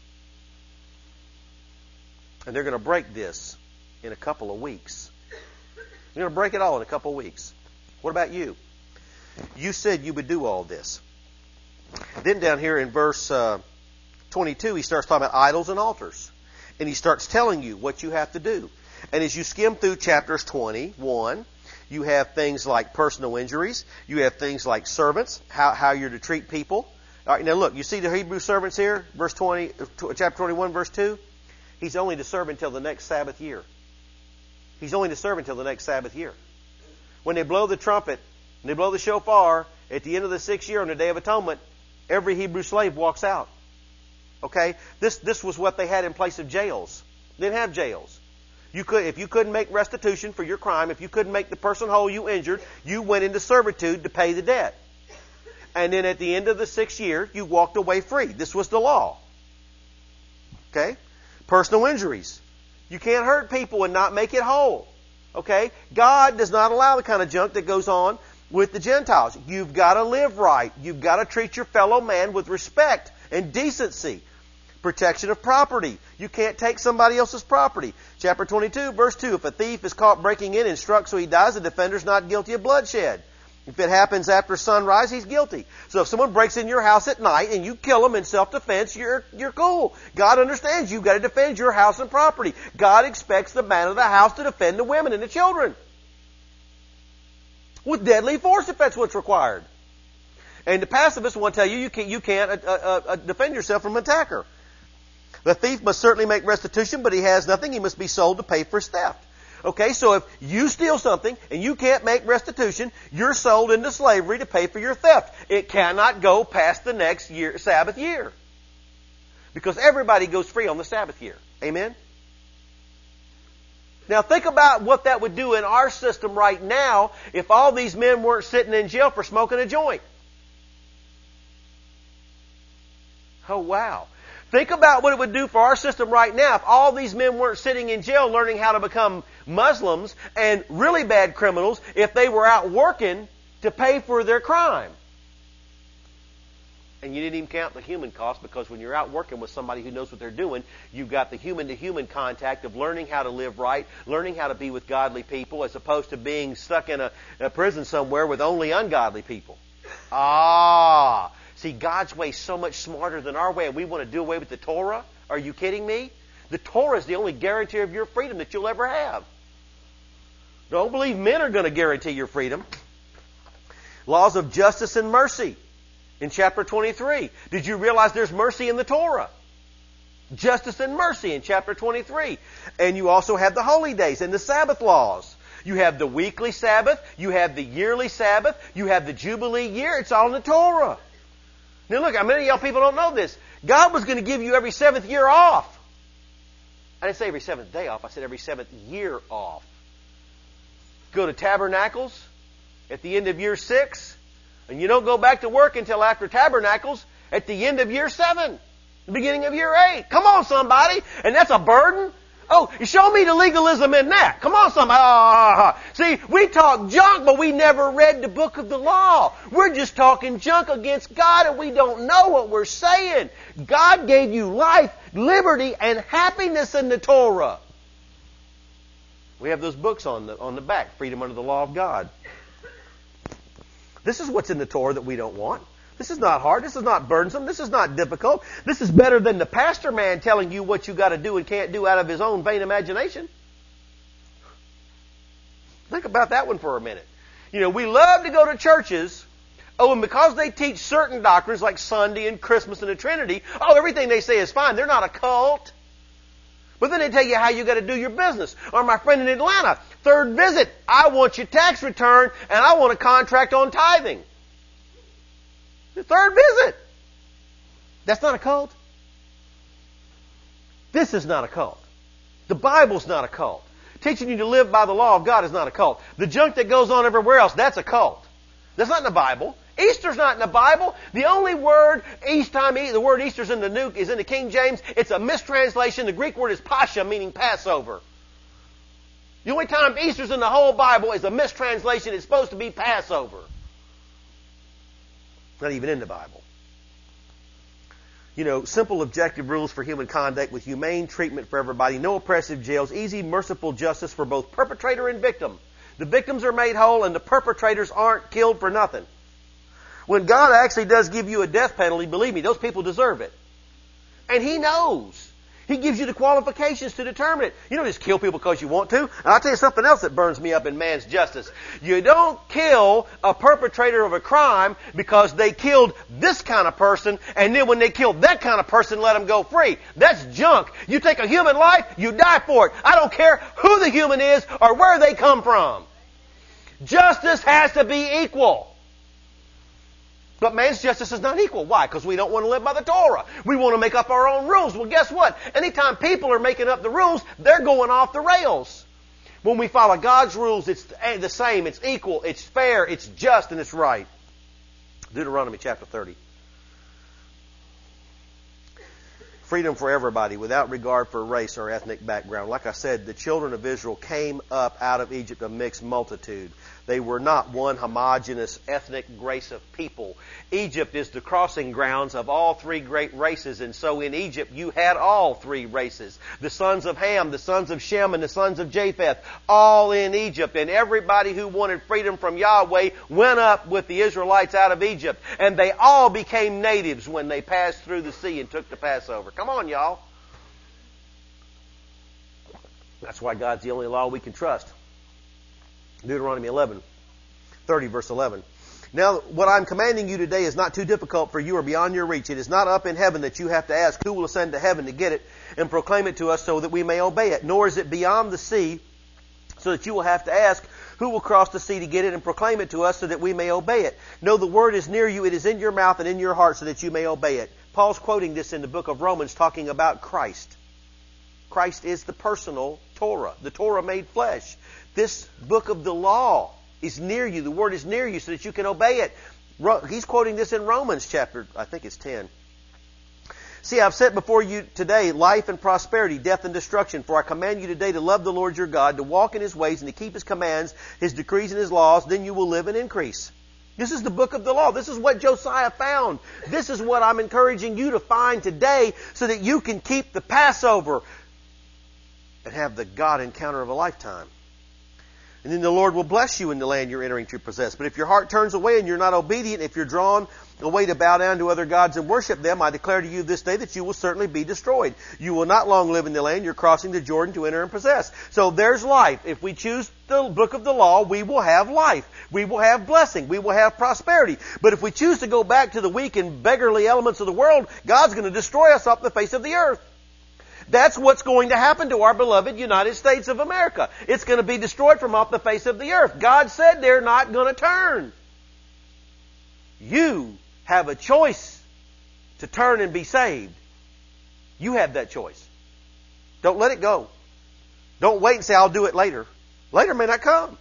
And they're going to break this in a couple of weeks. They're going to break it all in a couple of weeks. What about you? You said you would do all this. Then down here in verse uh, twenty-two, he starts talking about idols and altars. And he starts telling you what you have to do. And as you skim through chapters twenty-one, you have things like personal injuries. You have things like servants, how, how you're to treat people. All right, now look, you see the Hebrew servants here? Verse twenty, chapter twenty-one, verse two? He's only to serve until the next Sabbath year. He's only to serve until the next Sabbath year. When they blow the trumpet, and they blow the shofar, at the end of the sixth year on the Day of Atonement, every Hebrew slave walks out. Okay? This, this was what they had in place of jails. They didn't have jails. You could, if you couldn't make restitution for your crime, if you couldn't make the person whole you injured, you went into servitude to pay the debt. And then at the end of the sixth year, you walked away free. This was the law. Okay? Personal injuries. You can't hurt people and not make it whole. Okay? God does not allow the kind of junk that goes on with the Gentiles. You've got to live right. You've got to treat your fellow man with respect and decency. Protection of property. You can't take somebody else's property. Chapter twenty-two, verse two. If a thief is caught breaking in and struck so he dies, the defender's not guilty of bloodshed. If it happens after sunrise, he's guilty. So if someone breaks in your house at night and you kill them in self-defense, you're, you're cool. God understands you've got to defend your house and property. God expects the man of the house to defend the women and the children. With deadly force if that's what's required. And the pacifists want to tell you you can't, you can't uh, uh, uh, defend yourself from an attacker. The thief must certainly make restitution, but he has nothing. He must be sold to pay for his theft. Okay, so if you steal something and you can't make restitution, you're sold into slavery to pay for your theft. It cannot go past the next year, Sabbath year. Because everybody goes free on the Sabbath year. Amen? Now think about what that would do in our system right now if all these men weren't sitting in jail for smoking a joint. Oh, wow. Think about what it would do for our system right now if all these men weren't sitting in jail learning how to become Muslims and really bad criminals if they were out working to pay for their crime. And you didn't even count the human cost, because when you're out working with somebody who knows what they're doing, you've got the human-to-human contact of learning how to live right, learning how to be with godly people, as opposed to being stuck in a, a prison somewhere with only ungodly people. Ah! See, God's way is so much smarter than our way, and we want to do away with the Torah? Are you kidding me? The Torah is the only guarantee of your freedom that you'll ever have. Don't believe men are going to guarantee your freedom. Laws of justice and mercy in chapter twenty-three. Did you realize there's mercy in the Torah? Justice and mercy in chapter twenty-three. And you also have the holy days and the Sabbath laws. You have the weekly Sabbath. You have the yearly Sabbath. You have the Jubilee year. It's all in the Torah. Now look, many of y'all people don't know this. God was going to give you every seventh year off. I didn't say every seventh day off. I said every seventh year off. Go to Tabernacles at the end of year six, and you don't go back to work until after Tabernacles at the end of year seven, the beginning of year eight. Come on, somebody. And that's a burden. Oh, show me the legalism in that. Come on, somebody. Oh, see, we talk junk, but we never read the book of the law. We're just talking junk against God, and we don't know what we're saying. God gave you life, liberty, and happiness in the Torah. We have those books on the, on the back, Freedom Under the Law of God. This is what's in the Torah that we don't want. This is not hard. This is not burdensome. This is not difficult. This is better than the pastor man telling you what you got to do and can't do out of his own vain imagination. Think about that one for a minute. You know, we love to go to churches, oh, and because they teach certain doctrines like Sunday and Christmas and the Trinity, oh, everything they say is fine. They're not a cult. But then they tell you how you got to do your business. Or my friend in Atlanta, third visit, I want your tax return and I want a contract on tithing. The third visit. That's not a cult. This is not a cult. The Bible's not a cult. Teaching you to live by the law of God is not a cult. The junk that goes on everywhere else, that's a cult. That's not in the Bible. Easter's not in the Bible. The only word, each time the word Easter's in the New is in the King James. It's a mistranslation. The Greek word is Pascha, meaning Passover. The only time Easter's in the whole Bible is a mistranslation. It's supposed to be Passover. Not even in the Bible. You know, simple objective rules for human conduct with humane treatment for everybody. No oppressive jails. Easy, merciful justice for both perpetrator and victim. The victims are made whole and the perpetrators aren't killed for nothing. When God actually does give you a death penalty, believe me, those people deserve it. And He knows. He gives you the qualifications to determine it. You don't just kill people because you want to. And I'll tell you something else that burns me up in man's justice. You don't kill a perpetrator of a crime because they killed this kind of person, and then when they killed that kind of person, let them go free. That's junk. You take a human life, you die for it. I don't care who the human is or where they come from. Justice has to be equal. But man's justice is not equal. Why? Because we don't want to live by the Torah. We want to make up our own rules. Well, guess what? Anytime people are making up the rules, they're going off the rails. When we follow God's rules, it's the same. It's equal. It's fair. It's just. And it's right. Deuteronomy chapter thirty. Freedom for everybody without regard for race or ethnic background. Like I said, the children of Israel came up out of Egypt a mixed multitude. They were not one homogeneous ethnic race of people. Egypt is the crossing grounds of all three great races, and so in Egypt you had all three races. The sons of Ham, the sons of Shem, and the sons of Japheth, all in Egypt. And everybody who wanted freedom from Yahweh went up with the Israelites out of Egypt. And they all became natives when they passed through the sea and took the Passover. Come on, y'all. That's why God's the only law we can trust. Deuteronomy eleven, thirty, verse eleven. Now, what I'm commanding you today is not too difficult for you or beyond your reach. It is not up in heaven that you have to ask who will ascend to heaven to get it and proclaim it to us so that we may obey it. Nor is it beyond the sea so that you will have to ask who will cross the sea to get it and proclaim it to us so that we may obey it. No, the word is near you. It is in your mouth and in your heart so that you may obey it. Paul's quoting this in the book of Romans, talking about Christ. Christ is the personal Torah, the Torah made flesh. This book of the law is near you. The word is near you so that you can obey it. He's quoting this in Romans chapter, I think it's ten. See, I've set before you today life and prosperity, death and destruction. For I command you today to love the Lord your God, to walk in His ways and to keep His commands, His decrees and His laws. Then you will live and increase. This is the book of the law. This is what Josiah found. This is what I'm encouraging you to find today so that you can keep the Passover and have the God encounter of a lifetime. And then the Lord will bless you in the land you're entering to possess. But if your heart turns away and you're not obedient, if you're drawn away to bow down to other gods and worship them, I declare to you this day that you will certainly be destroyed. You will not long live in the land you're crossing the Jordan to enter and possess. So there's life. If we choose the book of the law, we will have life. We will have blessing. We will have prosperity. But if we choose to go back to the weak and beggarly elements of the world, God's going to destroy us off the face of the earth. That's what's going to happen to our beloved United States of America. It's going to be destroyed from off the face of the earth. God said they're not going to turn. You have a choice to turn and be saved. You have that choice. Don't let it go. Don't wait and say, I'll do it later. Later may not come.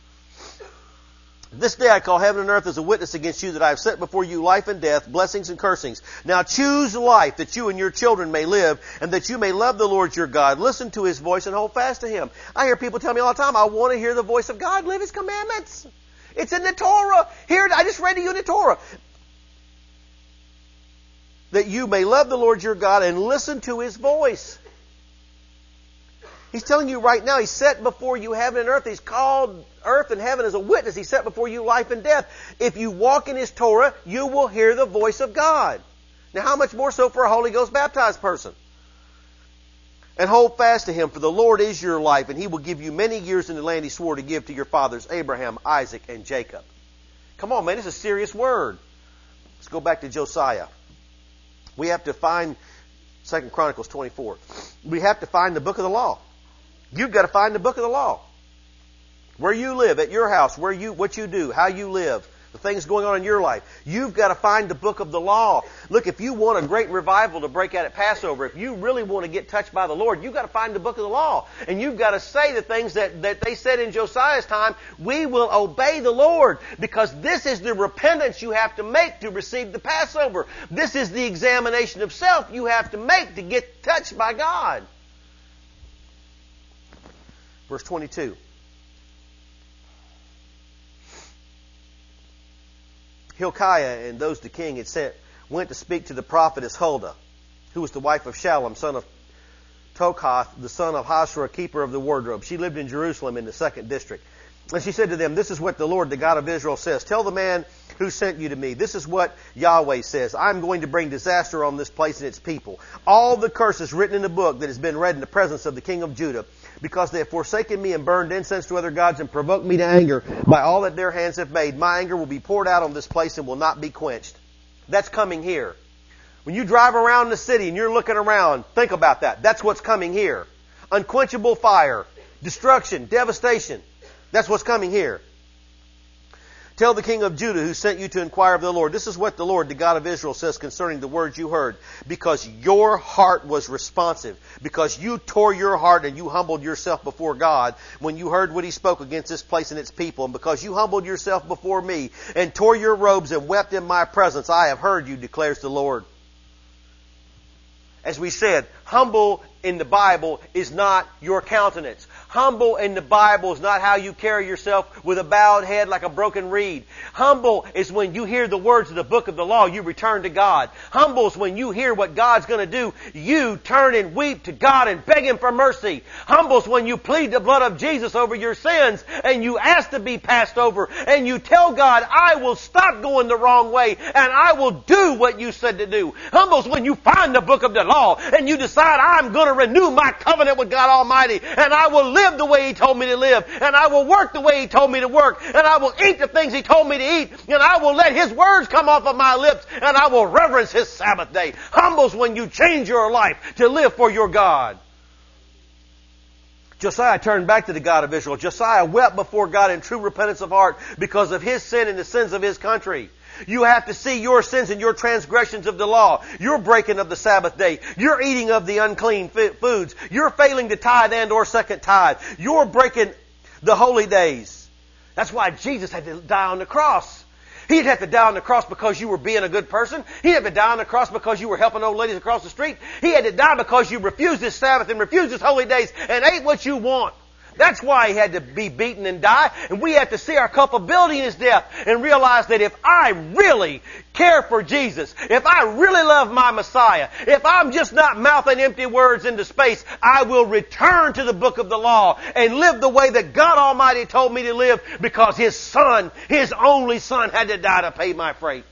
This day I call heaven and earth as a witness against you that I have set before you life and death, blessings and cursings. Now choose life that you and your children may live and that you may love the Lord your God. Listen to His voice and hold fast to Him. I hear people tell me all the time, I want to hear the voice of God, live His commandments. It's in the Torah. Here, I just read to you in the Torah. That you may love the Lord your God and listen to His voice. He's telling you right now, He's set before you heaven and earth. He's called earth and heaven as a witness. He's set before you life and death. If you walk in His Torah, you will hear the voice of God. Now, how much more so for a Holy Ghost baptized person? And hold fast to Him, for the Lord is your life, and He will give you many years in the land He swore to give to your fathers, Abraham, Isaac, and Jacob. Come on, man, it's a serious word. Let's go back to Josiah. We have to find Second Chronicles twenty-four. We have to find the book of the law. You've got to find the book of the law. Where you live, at your house, where you, what you do, how you live, the things going on in your life. You've got to find the book of the law. Look, if you want a great revival to break out at Passover, if you really want to get touched by the Lord, you've got to find the book of the law. And you've got to say the things that, that they said in Josiah's time, we will obey the Lord. Because this is the repentance you have to make to receive the Passover. This is the examination of self you have to make to get touched by God. Verse twenty-two. Hilkiah and those the king had sent went to speak to the prophetess Huldah, who was the wife of Shallum, son of Tokath, the son of Hasra, keeper of the wardrobe. She lived in Jerusalem in the second district. And she said to them, this is what the Lord, the God of Israel, says. Tell the man who sent you to me. This is what Yahweh says. I'm going to bring disaster on this place and its people. All the curses written in the book that has been read in the presence of the king of Judah, because they have forsaken me and burned incense to other gods and provoked me to anger by all that their hands have made. My anger will be poured out on this place and will not be quenched. That's coming here. When you drive around the city and you're looking around, think about that. That's what's coming here. Unquenchable fire, destruction, devastation. That's what's coming here. Tell the king of Judah who sent you to inquire of the Lord. This is what the Lord, the God of Israel, says concerning the words you heard. Because your heart was responsive. Because you tore your heart and you humbled yourself before God when you heard what He spoke against this place and its people. And because you humbled yourself before me and tore your robes and wept in my presence, I have heard you, declares the Lord. As we said, humble in the Bible is not your countenance. Humble in the Bible is not how you carry yourself with a bowed head like a broken reed. Humble is when you hear the words of the book of the law, you return to God. Humble is when you hear what God's going to do, you turn and weep to God and beg Him for mercy. Humble is when you plead the blood of Jesus over your sins and you ask to be passed over and you tell God, I will stop going the wrong way and I will do what you said to do. Humble is when you find the book of the law and you decide, I'm going to renew my covenant with God Almighty and I will live the way He told me to live and I will work the way He told me to work and I will eat the things He told me to eat and I will let His words come off of my lips and I will reverence His Sabbath day. Humble's when you change your life to live for your God. Josiah turned back to the God of Israel. Josiah wept before God in true repentance of heart because of his sin and the sins of his country. You have to see your sins and your transgressions of the law. Your breaking of the Sabbath day. Your eating of the unclean foods. Your failing to tithe and or second tithe. Your breaking the holy days. That's why Jesus had to die on the cross. He didn't have to die on the cross because you were being a good person. He didn't have to die on the cross because you were helping old ladies across the street. He had to die because you refused His Sabbath and refused His holy days and ate what you want. That's why He had to be beaten and die. And we have to see our culpability in His death and realize that if I really care for Jesus, if I really love my Messiah, if I'm just not mouthing empty words into space, I will return to the book of the law and live the way that God Almighty told me to live because His Son, His only Son, had to die to pay my freight.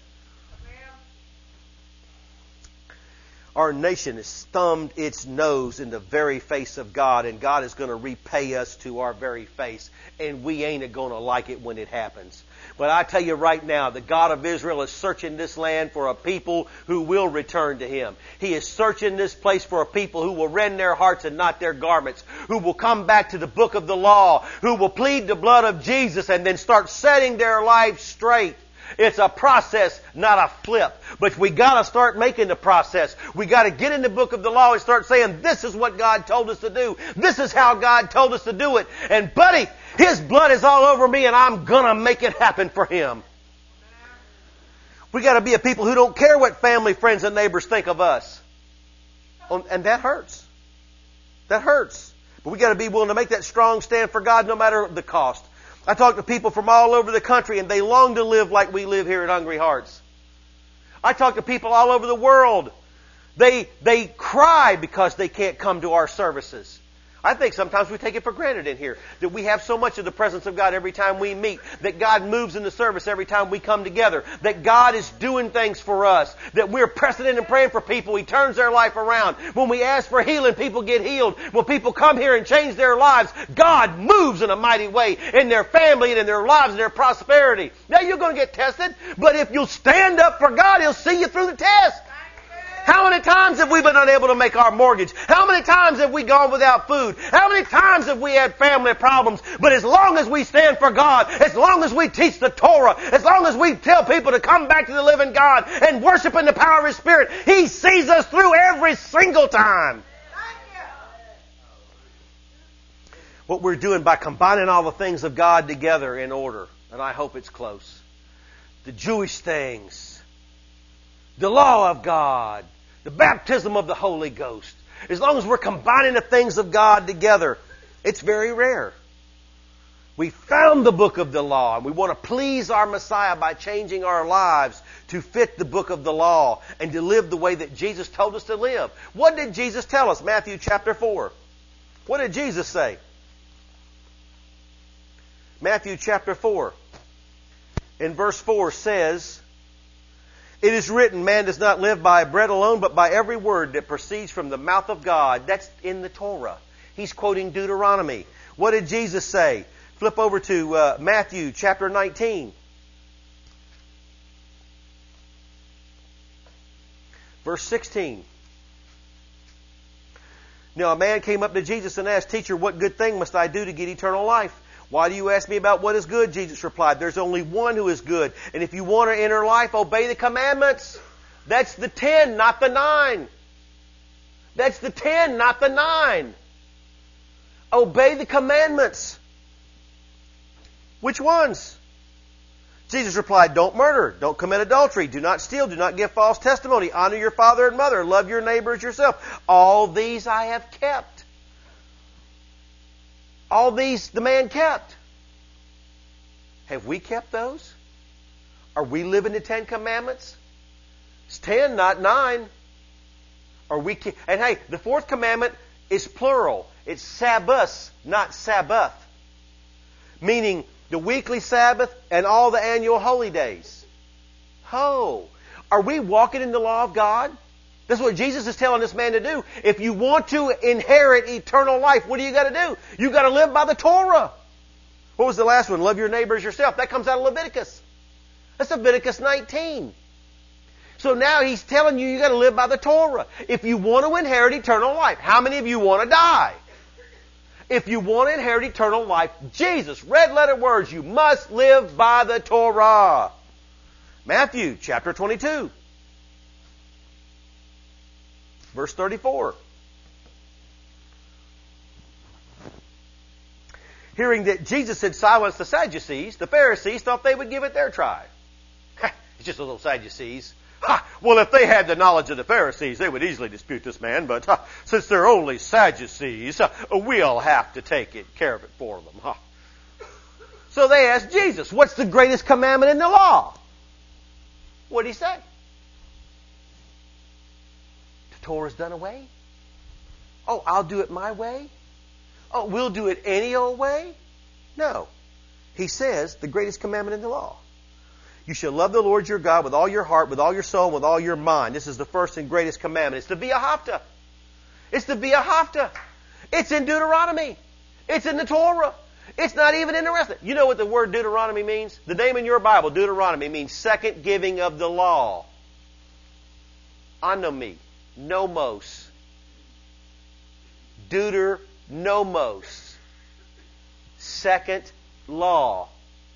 Our nation has thumbed its nose in the very face of God, and God is going to repay us to our very face, and we ain't going to like it when it happens. But I tell you right now, the God of Israel is searching this land for a people who will return to Him. He is searching this place for a people who will rend their hearts and not their garments, who will come back to the book of the law, who will plead the blood of Jesus and then start setting their lives straight. It's a process, not a flip. But we got to start making the process. We got to get in the book of the law and start saying, this is what God told us to do. This is how God told us to do it. And buddy, His blood is all over me and I'm going to make it happen for Him. We got to be a people who don't care what family, friends, and neighbors think of us. And that hurts. That hurts. But we got to be willing to make that strong stand for God no matter the cost. I talk to people from all over the country and they long to live like we live here at Hungry Hearts. I talk to people all over the world. They, they cry because they can't come to our services. I think sometimes we take it for granted in here that we have so much of the presence of God every time we meet, that God moves in the service every time we come together, that God is doing things for us, that we're pressing in and praying for people. He turns their life around. When we ask for healing, people get healed. When people come here and change their lives, God moves in a mighty way in their family and in their lives and their prosperity. Now you're going to get tested, but if you'll stand up for God, He'll see you through the test. How many times have we been unable to make our mortgage? How many times have we gone without food? How many times have we had family problems? But as long as we stand for God, as long as we teach the Torah, as long as we tell people to come back to the living God and worship in the power of His Spirit, He sees us through every single time. What we're doing by combining all the things of God together in order, and I hope it's close. The Jewish things, the law of God, the baptism of the Holy Ghost. As long as we're combining the things of God together, it's very rare. We found the book of the law, and we want to please our Messiah by changing our lives to fit the book of the law and to live the way that Jesus told us to live. What did Jesus tell us? Matthew chapter four. What did Jesus say? Matthew chapter four. In verse four says, it is written, man does not live by bread alone, but by every word that proceeds from the mouth of God. That's in the Torah. He's quoting Deuteronomy. What did Jesus say? Flip over to uh, Matthew chapter nineteen. Verse sixteen. Now a man came up to Jesus and asked, Teacher, what good thing must I do to get eternal life? Why do you ask me about what is good? Jesus replied, there's only one who is good. And if you want to enter life, obey the commandments. That's the ten, not the nine. That's the ten, not the nine. Obey the commandments. Which ones? Jesus replied, don't murder, don't commit adultery, do not steal, do not give false testimony, honor your father and mother, love your neighbor as yourself. All these I have kept. All these the man kept. Have we kept those? Are we living the Ten Commandments? It's ten, not nine. Are we? And hey, the fourth commandment is plural. It's Sabbaths, not Sabbath. Meaning the weekly Sabbath and all the annual holy days. Oh, are we walking in the law of God? That's what Jesus is telling this man to do. If you want to inherit eternal life, what do you got to do? You got to live by the Torah. What was the last one? Love your neighbor as yourself. That comes out of Leviticus. That's Leviticus nineteen. So now he's telling you you got to live by the Torah. If you want to inherit eternal life, how many of you want to die? If you want to inherit eternal life, Jesus, red letter words, you must live by the Torah. Matthew chapter twenty-two. Verse thirty-four. Hearing that Jesus had silenced the Sadducees, the Pharisees thought they would give it their try. It's just a little Sadducees. Ha! Well, if they had the knowledge of the Pharisees, they would easily dispute this man. But uh, since they're only Sadducees, uh, we'll have to take it, care of it for them. Huh? So they asked Jesus, what's the greatest commandment in the law? What did he say? The Torah's done away? Oh, I'll do it my way? Oh, we'll do it any old way? No. He says the greatest commandment in the law. You shall love the Lord your God with all your heart, with all your soul, and with all your mind. This is the first and greatest commandment. It's the Via Hafta. It's the Via Hafta. It's in Deuteronomy. It's in the Torah. It's not even in the rest of it. You know what the word Deuteronomy means? The name in your Bible, Deuteronomy, means second giving of the law. Anomi. Nomos. Deuteronomos. Second law.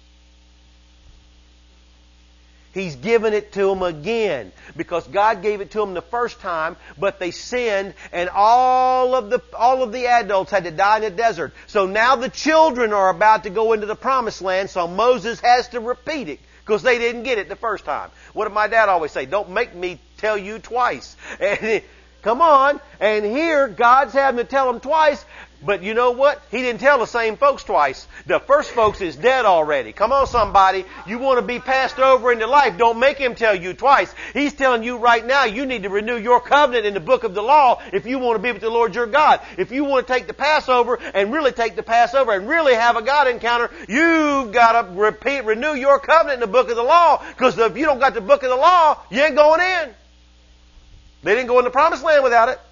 He's given it to them again because God gave it to them the first time, but they sinned and all of the all of the adults had to die in the desert. So now the children are about to go into the promised land, so Moses has to repeat it because they didn't get it the first time. What did my dad always say? Don't make me tell you twice. And come on. And here God's having to tell them twice. But you know what? He didn't tell the same folks twice. The first folks is dead already. Come on, somebody. You want to be passed over into life. Don't make him tell you twice. He's telling you right now you need to renew your covenant in the book of the law if you want to be with the Lord your God. If you want to take the Passover and really take the Passover and really have a God encounter, you've got to repeat, renew your covenant in the book of the law, because if you don't got the book of the law, you ain't going in. They didn't go in the promised land without it.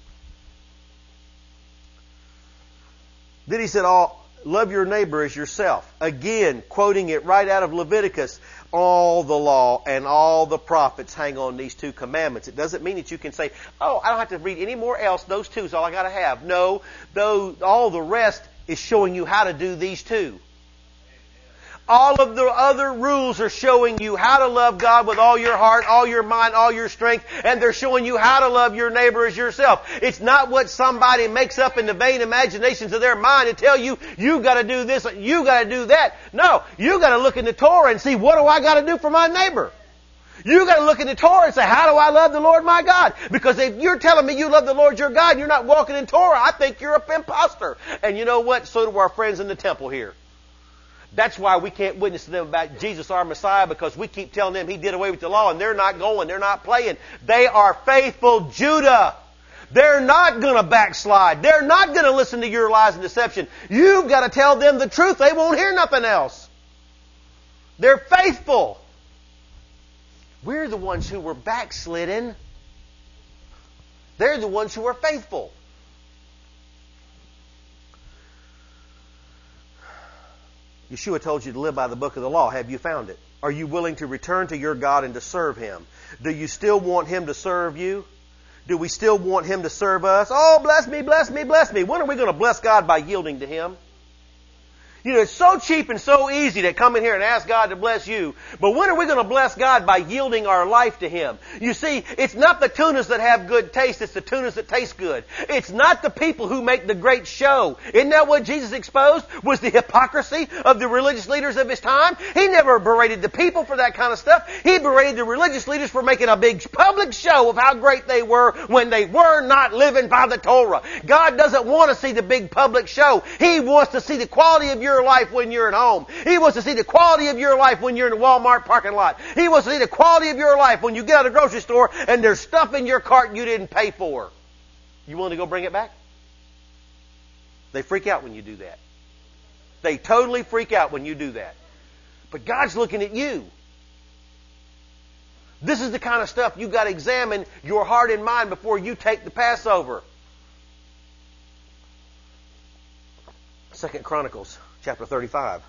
Then he said, oh, love your neighbor as yourself. Again, quoting it right out of Leviticus, all the law and all the prophets hang on these two commandments. It doesn't mean that you can say, oh, I don't have to read any more else. Those two is all I got to have. No, those, all the rest is showing you how to do these two. All of the other rules are showing you how to love God with all your heart, all your mind, all your strength, and they're showing you how to love your neighbor as yourself. It's not what somebody makes up in the vain imaginations of their mind to tell you, you got to do this, you got to do that. No, you got to look in the Torah and see, what do I got to do for my neighbor? You got to look in the Torah and say, how do I love the Lord my God? Because if you're telling me you love the Lord your God and you're not walking in Torah, I think you're an imposter. And you know what? So do our friends in the temple here. That's why we can't witness to them about Jesus, our Messiah, because we keep telling them He did away with the law, and they're not going, they're not playing. They are faithful Judah. They're not going to backslide. They're not going to listen to your lies and deception. You've got to tell them the truth. They won't hear nothing else. They're faithful. We're the ones who were backslidden. They're the ones who are faithful. Yeshua told you to live by the book of the law. Have you found it? Are you willing to return to your God and to serve Him? Do you still want Him to serve you? Do we still want Him to serve us? Oh, bless me, bless me, bless me. When are we going to bless God by yielding to Him? You know, it's so cheap and so easy to come in here and ask God to bless you. But when are we going to bless God? By yielding our life to Him. You see, it's not the tunas that have good taste, it's the tunas that taste good. It's not the people who make the great show. Isn't that what Jesus exposed? Was the hypocrisy of the religious leaders of His time? He never berated the people for that kind of stuff. He berated the religious leaders for making a big public show of how great they were when they were not living by the Torah. God doesn't want to see the big public show. He wants to see the quality of your your life when you're at home. He wants to see the quality of your life when you're in the Walmart parking lot. He wants to see the quality of your life when you get out of the grocery store and there's stuff in your cart you didn't pay for. You willing to go bring it back? They freak out when you do that. They totally freak out when you do that. But God's looking at you. This is the kind of stuff you've got to examine your heart and mind before you take the Passover. Second Chronicles chapter thirty-five.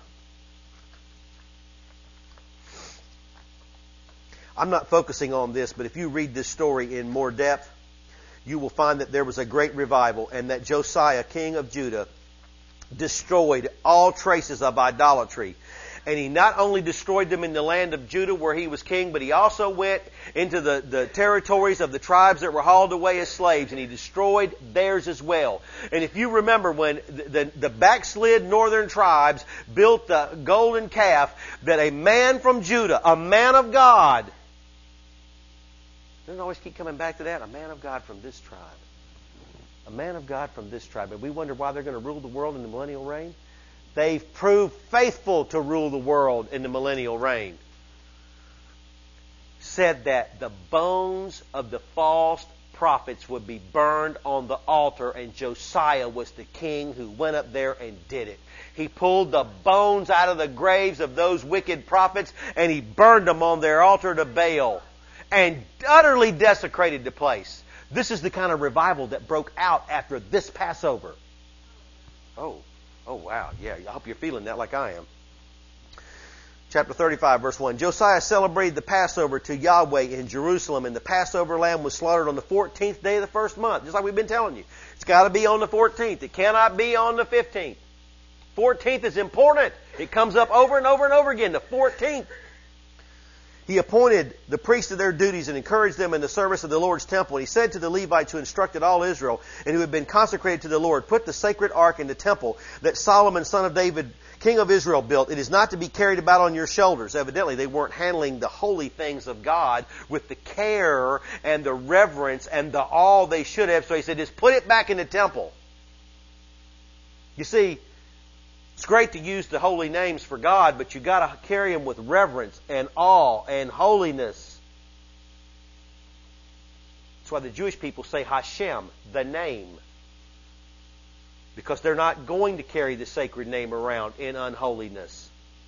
I'm not focusing on this, but if you read this story in more depth, you will find that there was a great revival and that Josiah, king of Judah, destroyed all traces of idolatry. And he not only destroyed them in the land of Judah where he was king, but he also went into the, the territories of the tribes that were hauled away as slaves, and he destroyed theirs as well. And if you remember when the, the, the backslid northern tribes built the golden calf, that a man from Judah, a man of God, doesn't always keep coming back to that, a man of God from this tribe. A man of God from this tribe. And we wonder why they're going to rule the world in the millennial reign. They've proved faithful to rule the world in the millennial reign. Said that the bones of the false prophets would be burned on the altar, and Josiah was the king who went up there and did it. He pulled the bones out of the graves of those wicked prophets and he burned them on their altar to Baal and utterly desecrated the place. This is the kind of revival that broke out after this Passover. Oh. Oh, wow. Yeah, I hope you're feeling that like I am. Chapter thirty-five, verse one. Josiah celebrated the Passover to Yahweh in Jerusalem, and the Passover lamb was slaughtered on the fourteenth day of the first month, just like we've been telling you. It's got to be on the fourteenth. It cannot be on the fifteenth. fourteenth is important. It comes up over and over and over again, the fourteenth. He appointed the priests to their duties and encouraged them in the service of the Lord's temple. And he said to the Levites who instructed all Israel and who had been consecrated to the Lord, put the sacred ark in the temple that Solomon, son of David, king of Israel, built. It is not to be carried about on your shoulders. Evidently, they weren't handling the holy things of God with the care and the reverence and the awe they should have. So he said, just put it back in the temple. You see, it's great to use the holy names for God, but you've got to carry them with reverence and awe and holiness. That's why the Jewish people say Hashem, the name. Because they're not going to carry the sacred name around in unholiness.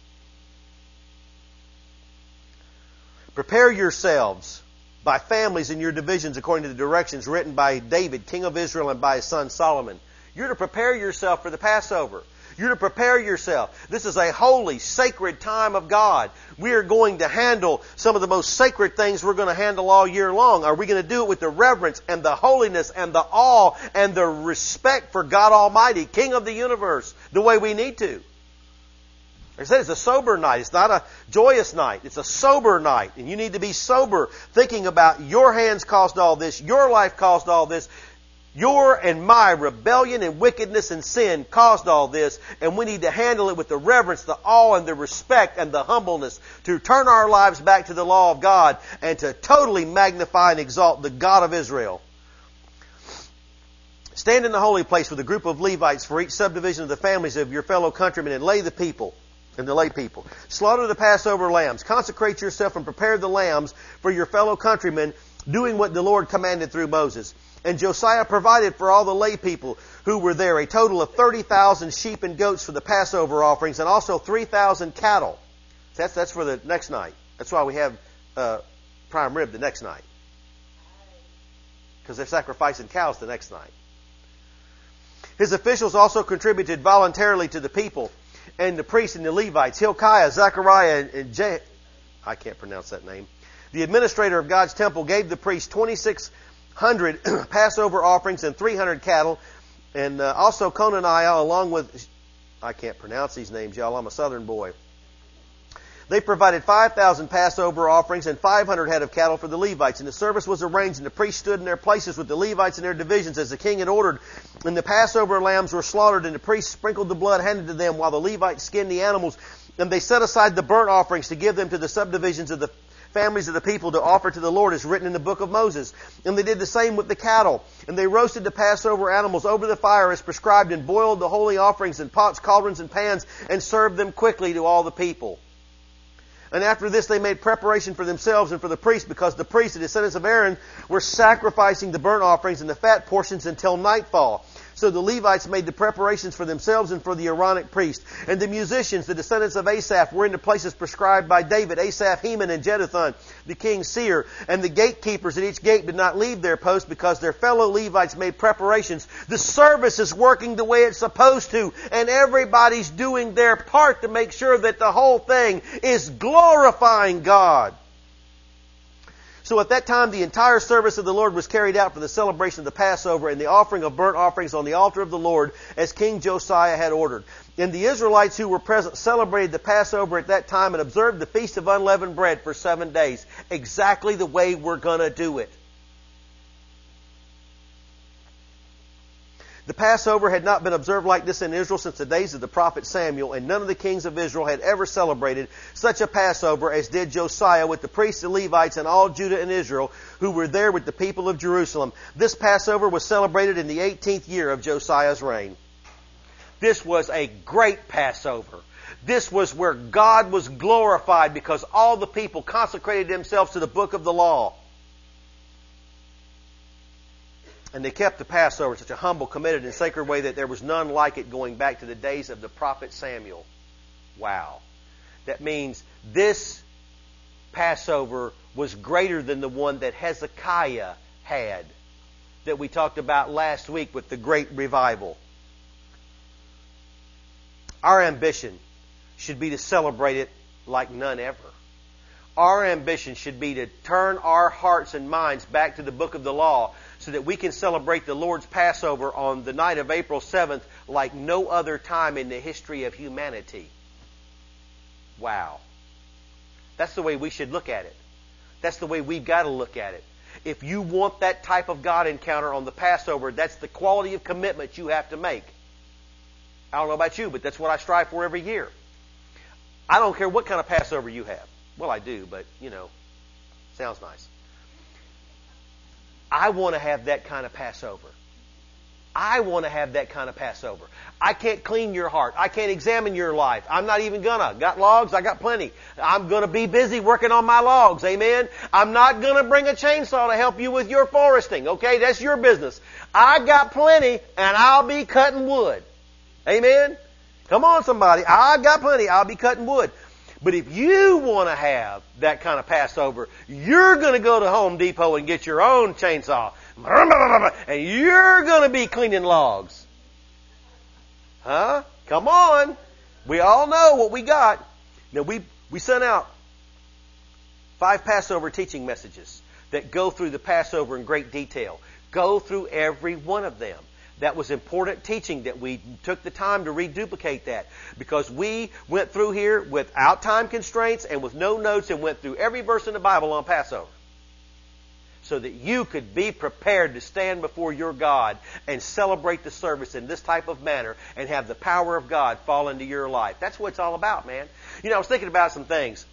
Prepare yourselves by families in your divisions according to the directions written by David, king of Israel, and by his son Solomon. You're to prepare yourself for the Passover. You're to prepare yourself. This is a holy, sacred time of God. We are going to handle some of the most sacred things we're going to handle all year long. Are we going to do it with the reverence and the holiness and the awe and the respect for God Almighty, King of the universe, the way we need to? Like I said, it's a sober night. It's not a joyous night. It's a sober night. And you need to be sober, thinking about your hands caused all this, your life caused all this. Your and my rebellion and wickedness and sin caused all this, and we need to handle it with the reverence, the awe, and the respect, and the humbleness to turn our lives back to the law of God and to totally magnify and exalt the God of Israel. Stand in the holy place with a group of Levites for each subdivision of the families of your fellow countrymen and lay the people and the lay people. Slaughter the Passover lambs. Consecrate yourself and prepare the lambs for your fellow countrymen, doing what the Lord commanded through Moses. And Josiah provided for all the lay people who were there a total of thirty thousand sheep and goats for the Passover offerings, and also three thousand cattle. That's, that's for the next night. That's why we have uh, prime rib the next night. Because they're sacrificing cows the next night. His officials also contributed voluntarily to the people, and the priests and the Levites, Hilkiah, Zechariah, and Je- I can't pronounce that name. The administrator of God's temple gave the priests twenty-six hundred Passover offerings and three hundred cattle, and uh, also Conaniah, along with I can't pronounce these names, y'all. I'm a southern boy. They provided five thousand Passover offerings and five hundred head of cattle for the Levites. And the service was arranged, and the priests stood in their places with the Levites in their divisions as the king had ordered. And the Passover lambs were slaughtered, and the priests sprinkled the blood handed to them while the Levites skinned the animals. And they set aside the burnt offerings to give them to the subdivisions of the families of the people to offer to the Lord, as written in the book of Moses. And they did the same with the cattle. And they roasted the Passover animals over the fire as prescribed, and boiled the holy offerings in pots, cauldrons, and pans, and served them quickly to all the people. And after this they made preparation for themselves and for the priests, because the priests, the descendants of Aaron, were sacrificing the burnt offerings and the fat portions until nightfall. So the Levites made the preparations for themselves and for the Aaronic priest. And the musicians, the descendants of Asaph, were in the places prescribed by David, Asaph, Heman, and Jeduthun, the king's seer. And the gatekeepers at each gate did not leave their post, because their fellow Levites made preparations. The service is working the way it's supposed to, and everybody's doing their part to make sure that the whole thing is glorifying God. So at that time, the entire service of the Lord was carried out for the celebration of the Passover and the offering of burnt offerings on the altar of the Lord, as King Josiah had ordered. And the Israelites who were present celebrated the Passover at that time and observed the Feast of Unleavened Bread for seven days. Exactly the way we're going to do it. The Passover had not been observed like this in Israel since the days of the prophet Samuel, and none of the kings of Israel had ever celebrated such a Passover as did Josiah with the priests and Levites and all Judah and Israel who were there with the people of Jerusalem. This Passover was celebrated in the eighteenth year of Josiah's reign. This was a great Passover. This was where God was glorified, because all the people consecrated themselves to the book of the law. And they kept the Passover in such a humble, committed, and sacred way that there was none like it going back to the days of the prophet Samuel. Wow. That means this Passover was greater than the one that Hezekiah had, that we talked about last week with the great revival. Our ambition should be to celebrate it like none ever. Our ambition should be to turn our hearts and minds back to the book of the law, so that we can celebrate the Lord's Passover on the night of April seventh like no other time in the history of humanity. Wow. That's the way we should look at it. That's the way we've got to look at it. If you want that type of God encounter on the Passover, that's the quality of commitment you have to make. I don't know about you, but that's what I strive for every year. I don't care what kind of Passover you have. Well, I do, but, you know, sounds nice. I want to have that kind of Passover. I want to have that kind of Passover. I can't clean your heart. I can't examine your life. I'm not even gonna. Got logs? I got plenty. I'm gonna be busy working on my logs. Amen? I'm not gonna bring a chainsaw to help you with your foresting. Okay? That's your business. I got plenty, and I'll be cutting wood. Amen? Come on, somebody. I got plenty. I'll be cutting wood. But if you want to have that kind of Passover, you're going to go to Home Depot and get your own chainsaw. And you're going to be cleaning logs. Huh? Come on. We all know what we got. Now, we, we sent out five Passover teaching messages that go through the Passover in great detail. Go through every one of them. That was important teaching that we took the time to reduplicate that, because we went through here without time constraints and with no notes and went through every verse in the Bible on Passover, so that you could be prepared to stand before your God and celebrate the service in this type of manner and have the power of God fall into your life. That's what it's all about, man. You know, I was thinking about some things.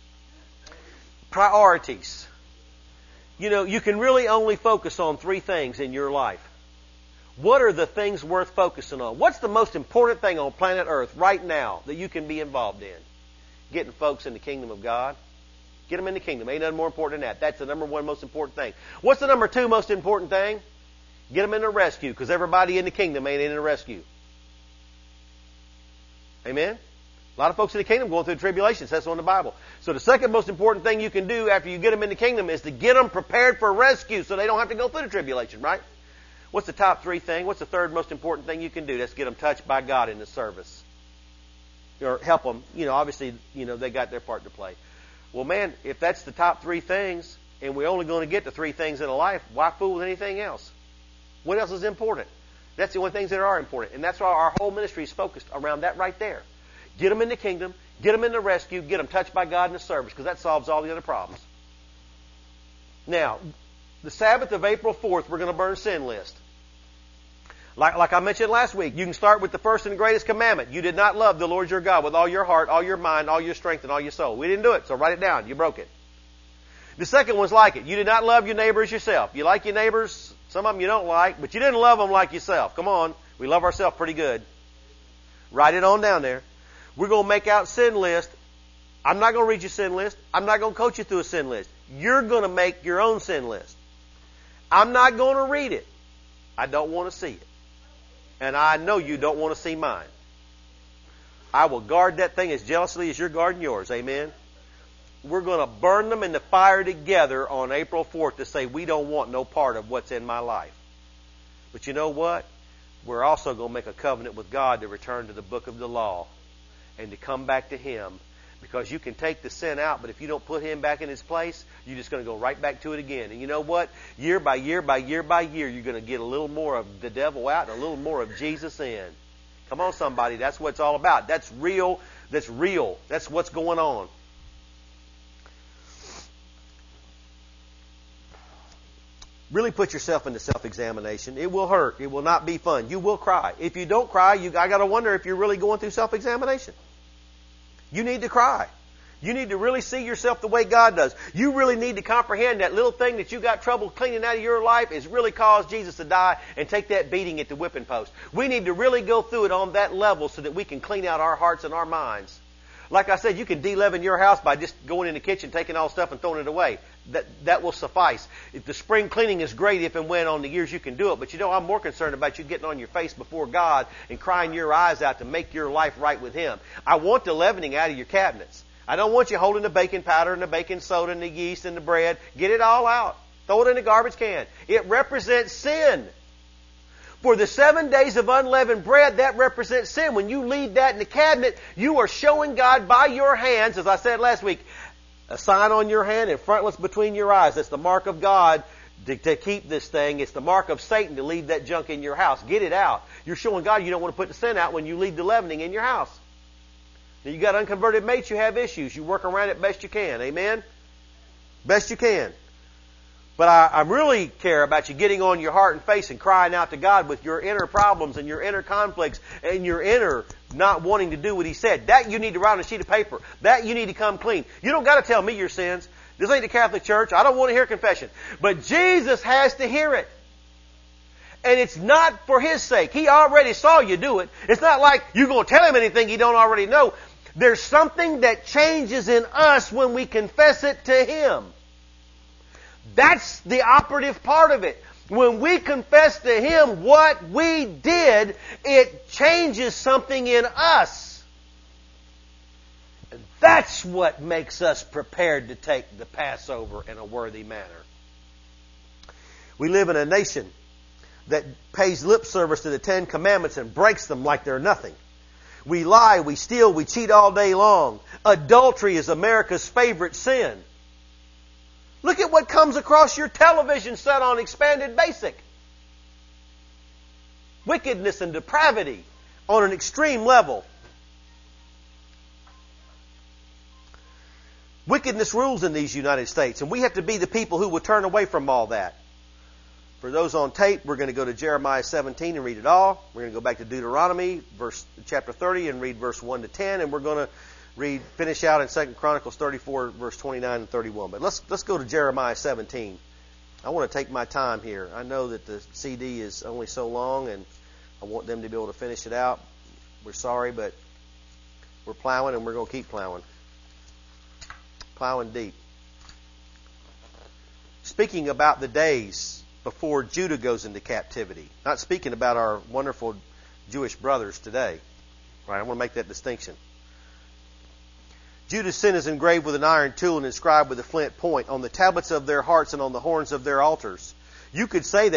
Priorities. You know, you can really only focus on three things in your life. What are the things worth focusing on? What's the most important thing on planet Earth right now that you can be involved in? Getting folks in the kingdom of God. Get them in the kingdom. Ain't nothing more important than that. That's the number one most important thing. What's the number two most important thing? Get them in the rescue, because everybody in the kingdom ain't in the rescue. Amen? A lot of folks in the kingdom going through the tribulations. That's on the Bible. So the second most important thing you can do after you get them in the kingdom is to get them prepared for rescue so they don't have to go through the tribulation, right? What's the top three thing? What's the third most important thing you can do? That's get them touched by God in the service. Or help them. You know, obviously, you know, they got their part to play. Well, man, if that's the top three things, and we're only going to get to three things in a life, why fool with anything else? What else is important? That's the only things that are important. And that's why our whole ministry is focused around that right there. Get them in the kingdom, get them in the rescue, get them touched by God in the service, because that solves all the other problems. Now, the Sabbath of April fourth, we're going to burn sin list. Like, like I mentioned last week, you can start with the first and greatest commandment. You did not love the Lord your God with all your heart, all your mind, all your strength, and all your soul. We didn't do it, so write it down. You broke it. The second one's like it. You did not love your neighbor as yourself. You like your neighbors. Some of them you don't like, but you didn't love them like yourself. Come on. We love ourselves pretty good. Write it on down there. We're going to make out sin list. I'm not going to read your sin list. I'm not going to coach you through a sin list. You're going to make your own sin list. I'm not going to read it. I don't want to see it. And I know you don't want to see mine. I will guard that thing as jealously as you're guarding yours. Amen? We're going to burn them in the fire together on April fourth to say we don't want no part of what's in my life. But you know what? We're also going to make a covenant with God to return to the book of the law and to come back to Him. Because you can take the sin out, but if you don't put Him back in His place, you're just going to go right back to it again. And you know what? Year by year by year by year, you're going to get a little more of the devil out and a little more of Jesus in. Come on, somebody. That's what it's all about. That's real. That's real. That's what's going on. Really put yourself into self-examination. It will hurt. It will not be fun. You will cry. If you don't cry, you, I got to wonder if you're really going through self-examination. You need to cry. You need to really see yourself the way God does. You really need to comprehend that little thing that you got trouble cleaning out of your life has really caused Jesus to die and take that beating at the whipping post. We need to really go through it on that level so that we can clean out our hearts and our minds. Like I said, you can de-leaven your house by just going in the kitchen, taking all stuff and throwing it away. That that will suffice. If the spring cleaning is great if and when on the years you can do it. But you know, I'm more concerned about you getting on your face before God and crying your eyes out to make your life right with Him. I want the leavening out of your cabinets. I don't want you holding the baking powder and the baking soda and the yeast and the bread. Get it all out. Throw it in the garbage can. It represents sin. For the seven days of unleavened bread, that represents sin. When you leave that in the cabinet, you are showing God by your hands, as I said last week, a sign on your hand and frontlets between your eyes. That's the mark of God to, to keep this thing. It's the mark of Satan to leave that junk in your house. Get it out. You're showing God you don't want to put the sin out when you leave the leavening in your house. Now, you got unconverted mates, you have issues. You work around it best you can. Amen? Best you can. But I, I really care about you getting on your heart and face and crying out to God with your inner problems and your inner conflicts and your inner not wanting to do what He said. That you need to write on a sheet of paper. That you need to come clean. You don't got to tell me your sins. This ain't the Catholic Church. I don't want to hear confession. But Jesus has to hear it. And it's not for His sake. He already saw you do it. It's not like you're going to tell Him anything He don't already know. There's something that changes in us when we confess it to Him. That's the operative part of it. When we confess to Him what we did, it changes something in us. And that's what makes us prepared to take the Passover in a worthy manner. We live in a nation that pays lip service to the Ten Commandments and breaks them like they're nothing. We lie, we steal, we cheat all day long. Adultery is America's favorite sin. Look at what comes across your television set on Expanded Basic. Wickedness and depravity on an extreme level. Wickedness rules in these United States, and we have to be the people who will turn away from all that. For those on tape, we're going to go to Jeremiah seventeen and read it all. We're going to go back to Deuteronomy, verse chapter thirty, and read verse one to ten, and we're going to read, finish out in Second Chronicles thirty-four, verse twenty-nine and thirty-one. But let's let's go to Jeremiah seventeen. I want to take my time here. I know that the C D is only so long, and I want them to be able to finish it out. We're sorry, but we're plowing, and we're going to keep plowing. Plowing deep. Speaking about the days before Judah goes into captivity. Not speaking about our wonderful Jewish brothers today. Right? I want to make that distinction. Judah's sin is engraved with an iron tool and inscribed with a flint point on the tablets of their hearts and on the horns of their altars. You could say that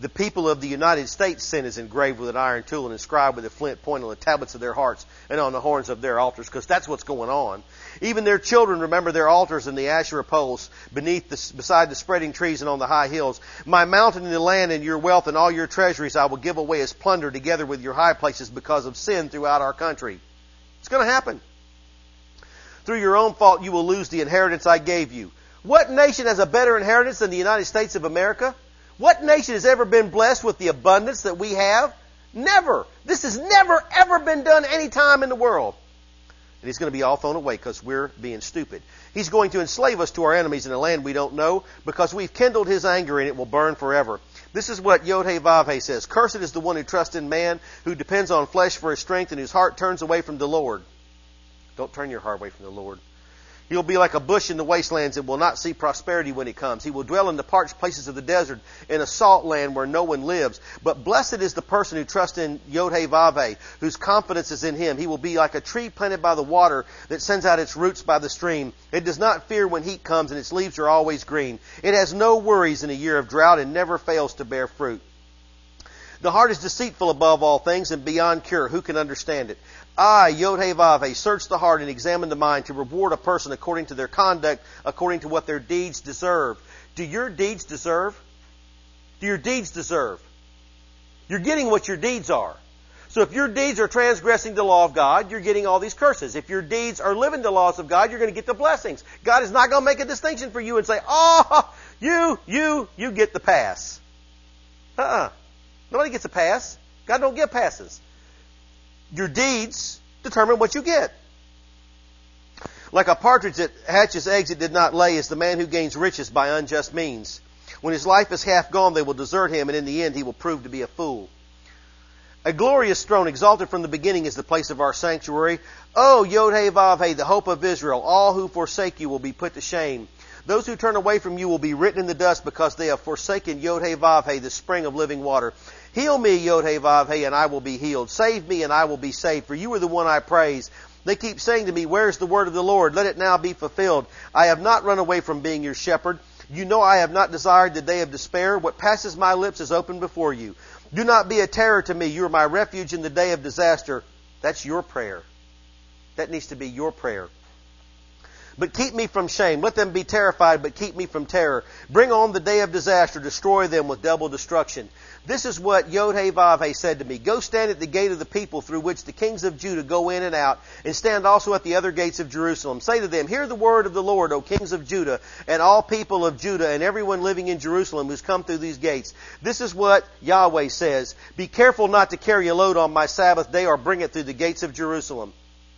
The people of the United States' sin is engraved with an iron tool and inscribed with a flint point on the tablets of their hearts and on the horns of their altars, because that's what's going on. Even their children remember their altars and the Asherah poles beneath the, beside the spreading trees and on the high hills. My mountain and the land and your wealth and all your treasuries I will give away as plunder together with your high places because of sin throughout our country. It's going to happen. Through your own fault you will lose the inheritance I gave you. What nation has a better inheritance than the United States of America? What nation has ever been blessed with the abundance that we have? Never. This has never, ever been done any time in the world. And it's going to be all thrown away because we're being stupid. He's going to enslave us to our enemies in a land we don't know because we've kindled His anger and it will burn forever. This is what Yod-Heh-Vav-Heh says. Cursed is the one who trusts in man, who depends on flesh for his strength, and whose heart turns away from the Lord. Don't turn your heart away from the Lord. He'll be like a bush in the wastelands and will not see prosperity when He comes. He will dwell in the parched places of the desert, in a salt land where no one lives. But blessed is the person who trusts in Yod-Heh-Vav-Heh, whose confidence is in Him. He will be like a tree planted by the water that sends out its roots by the stream. It does not fear when heat comes, and its leaves are always green. It has no worries in a year of drought and never fails to bear fruit. The heart is deceitful above all things and beyond cure. Who can understand it? I, Yod-Heh-Vav-Heh, search the heart and examine the mind to reward a person according to their conduct, according to what their deeds deserve. Do your deeds deserve? Do your deeds deserve? You're getting what your deeds are. So if your deeds are transgressing the law of God, you're getting all these curses. If your deeds are living the laws of God, you're going to get the blessings. God is not going to make a distinction for you and say, oh, you, you, you get the pass. Uh-uh. Nobody gets a pass. God don't give passes. Your deeds determine what you get. Like a partridge that hatches eggs it did not lay is the man who gains riches by unjust means. When his life is half gone, they will desert him, and in the end he will prove to be a fool. A glorious throne, exalted from the beginning, is the place of our sanctuary. O Yod-Heh-Vav-Heh, the hope of Israel, all who forsake you will be put to shame. Those who turn away from you will be written in the dust because they have forsaken Yod-Heh-Vav-Heh, the spring of living water. Heal me, Yod-Heh-Vav-Heh, and I will be healed. Save me, and I will be saved, for you are the one I praise. They keep saying to me, where's the word of the Lord? Let it now be fulfilled. I have not run away from being your shepherd. You know I have not desired the day of despair. What passes my lips is open before you. Do not be a terror to me. You are my refuge in the day of disaster. That's your prayer. That needs to be your prayer. But keep me from shame. Let them be terrified, but keep me from terror. Bring on the day of disaster. Destroy them with double destruction. This is what Yod-Heh-Vav-Heh said to me. Go stand at the gate of the people through which the kings of Judah go in and out, and stand also at the other gates of Jerusalem. Say to them, hear the word of the Lord, O kings of Judah, and all people of Judah, and everyone living in Jerusalem who's come through these gates. This is what Yahweh says. Be careful not to carry a load on my Sabbath day or bring it through the gates of Jerusalem.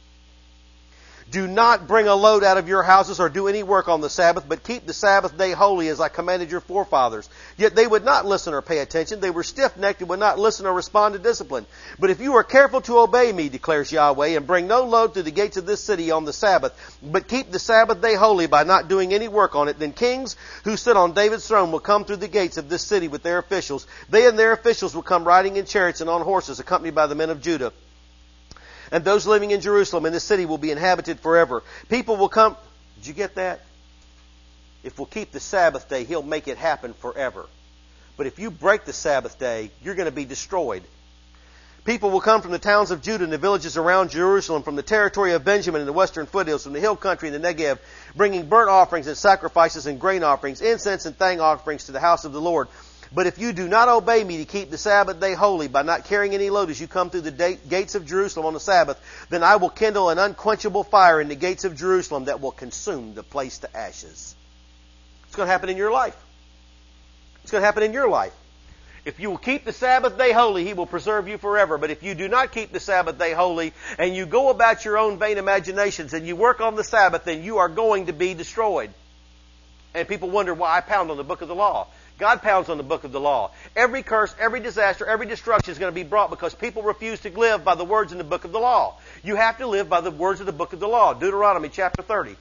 Do not bring a load out of your houses or do any work on the Sabbath, but keep the Sabbath day holy as I commanded your forefathers. Yet they would not listen or pay attention. They were stiff-necked and would not listen or respond to discipline. But if you are careful to obey me, declares Yahweh, and bring no load through the gates of this city on the Sabbath, but keep the Sabbath day holy by not doing any work on it, then kings who sit on David's throne will come through the gates of this city with their officials. They and their officials will come riding in chariots and on horses, accompanied by the men of Judah. And those living in Jerusalem in this city will be inhabited forever. People will come. Did you get that? If we'll keep the Sabbath day, He'll make it happen forever. But if you break the Sabbath day, you're going to be destroyed. People will come from the towns of Judah and the villages around Jerusalem, from the territory of Benjamin and the western foothills, from the hill country and the Negev, bringing burnt offerings and sacrifices and grain offerings, incense and thank offerings to the house of the Lord. But if you do not obey me to keep the Sabbath day holy by not carrying any load as you come through the gates of Jerusalem on the Sabbath, then I will kindle an unquenchable fire in the gates of Jerusalem that will consume the place to ashes. It's going to happen in your life. It's going to happen in your life. If you will keep the Sabbath day holy, He will preserve you forever. But if you do not keep the Sabbath day holy and you go about your own vain imaginations and you work on the Sabbath, then you are going to be destroyed. And people wonder why I pound on the book of the law. God pounds on the book of the law. Every curse, every disaster, every destruction is going to be brought because people refuse to live by the words in the book of the law. You have to live by the words of the book of the law. Deuteronomy chapter thirty.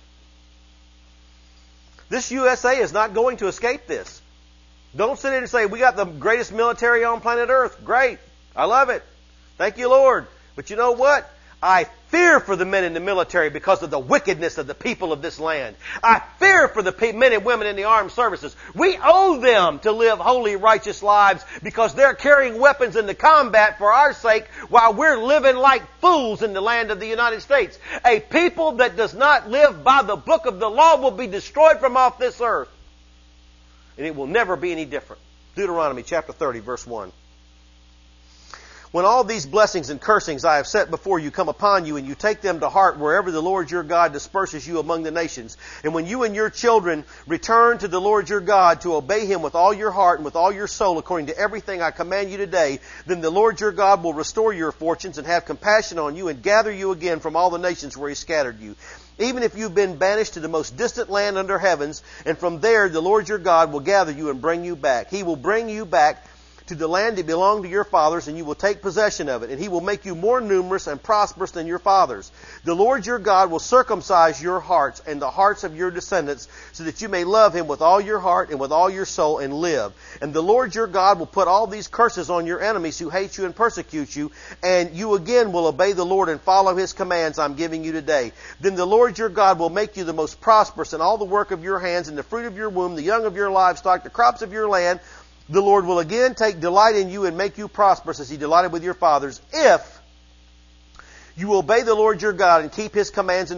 This U S A is not going to escape this. Don't sit there and say, we got the greatest military on planet Earth. Great. I love it. Thank you, Lord. But you know what? I fear for the men in the military because of the wickedness of the people of this land. I fear for the men and women in the armed services. We owe them to live holy, righteous lives because they're carrying weapons into combat for our sake while we're living like fools in the land of the United States. A people that does not live by the book of the law will be destroyed from off this earth. And it will never be any different. Deuteronomy chapter thirty, verse one. When all these blessings and cursings I have set before you come upon you, and you take them to heart wherever the Lord your God disperses you among the nations, and when you and your children return to the Lord your God to obey Him with all your heart and with all your soul according to everything I command you today, then the Lord your God will restore your fortunes and have compassion on you and gather you again from all the nations where He scattered you. Even if you've been banished to the most distant land under heavens, and from there the Lord your God will gather you and bring you back. He will bring you back to the land that belonged to your fathers, and you will take possession of it, and He will make you more numerous and prosperous than your fathers. The Lord your God will circumcise your hearts and the hearts of your descendants, so that you may love Him with all your heart and with all your soul and live. And the Lord your God will put all these curses on your enemies who hate you and persecute you, and you again will obey the Lord and follow His commands I'm giving you today. Then the Lord your God will make you the most prosperous in all the work of your hands, and the fruit of your womb, the young of your livestock, the crops of your land. The Lord will again take delight in you and make you prosperous as He delighted with your fathers, if you obey the Lord your God and keep His commands and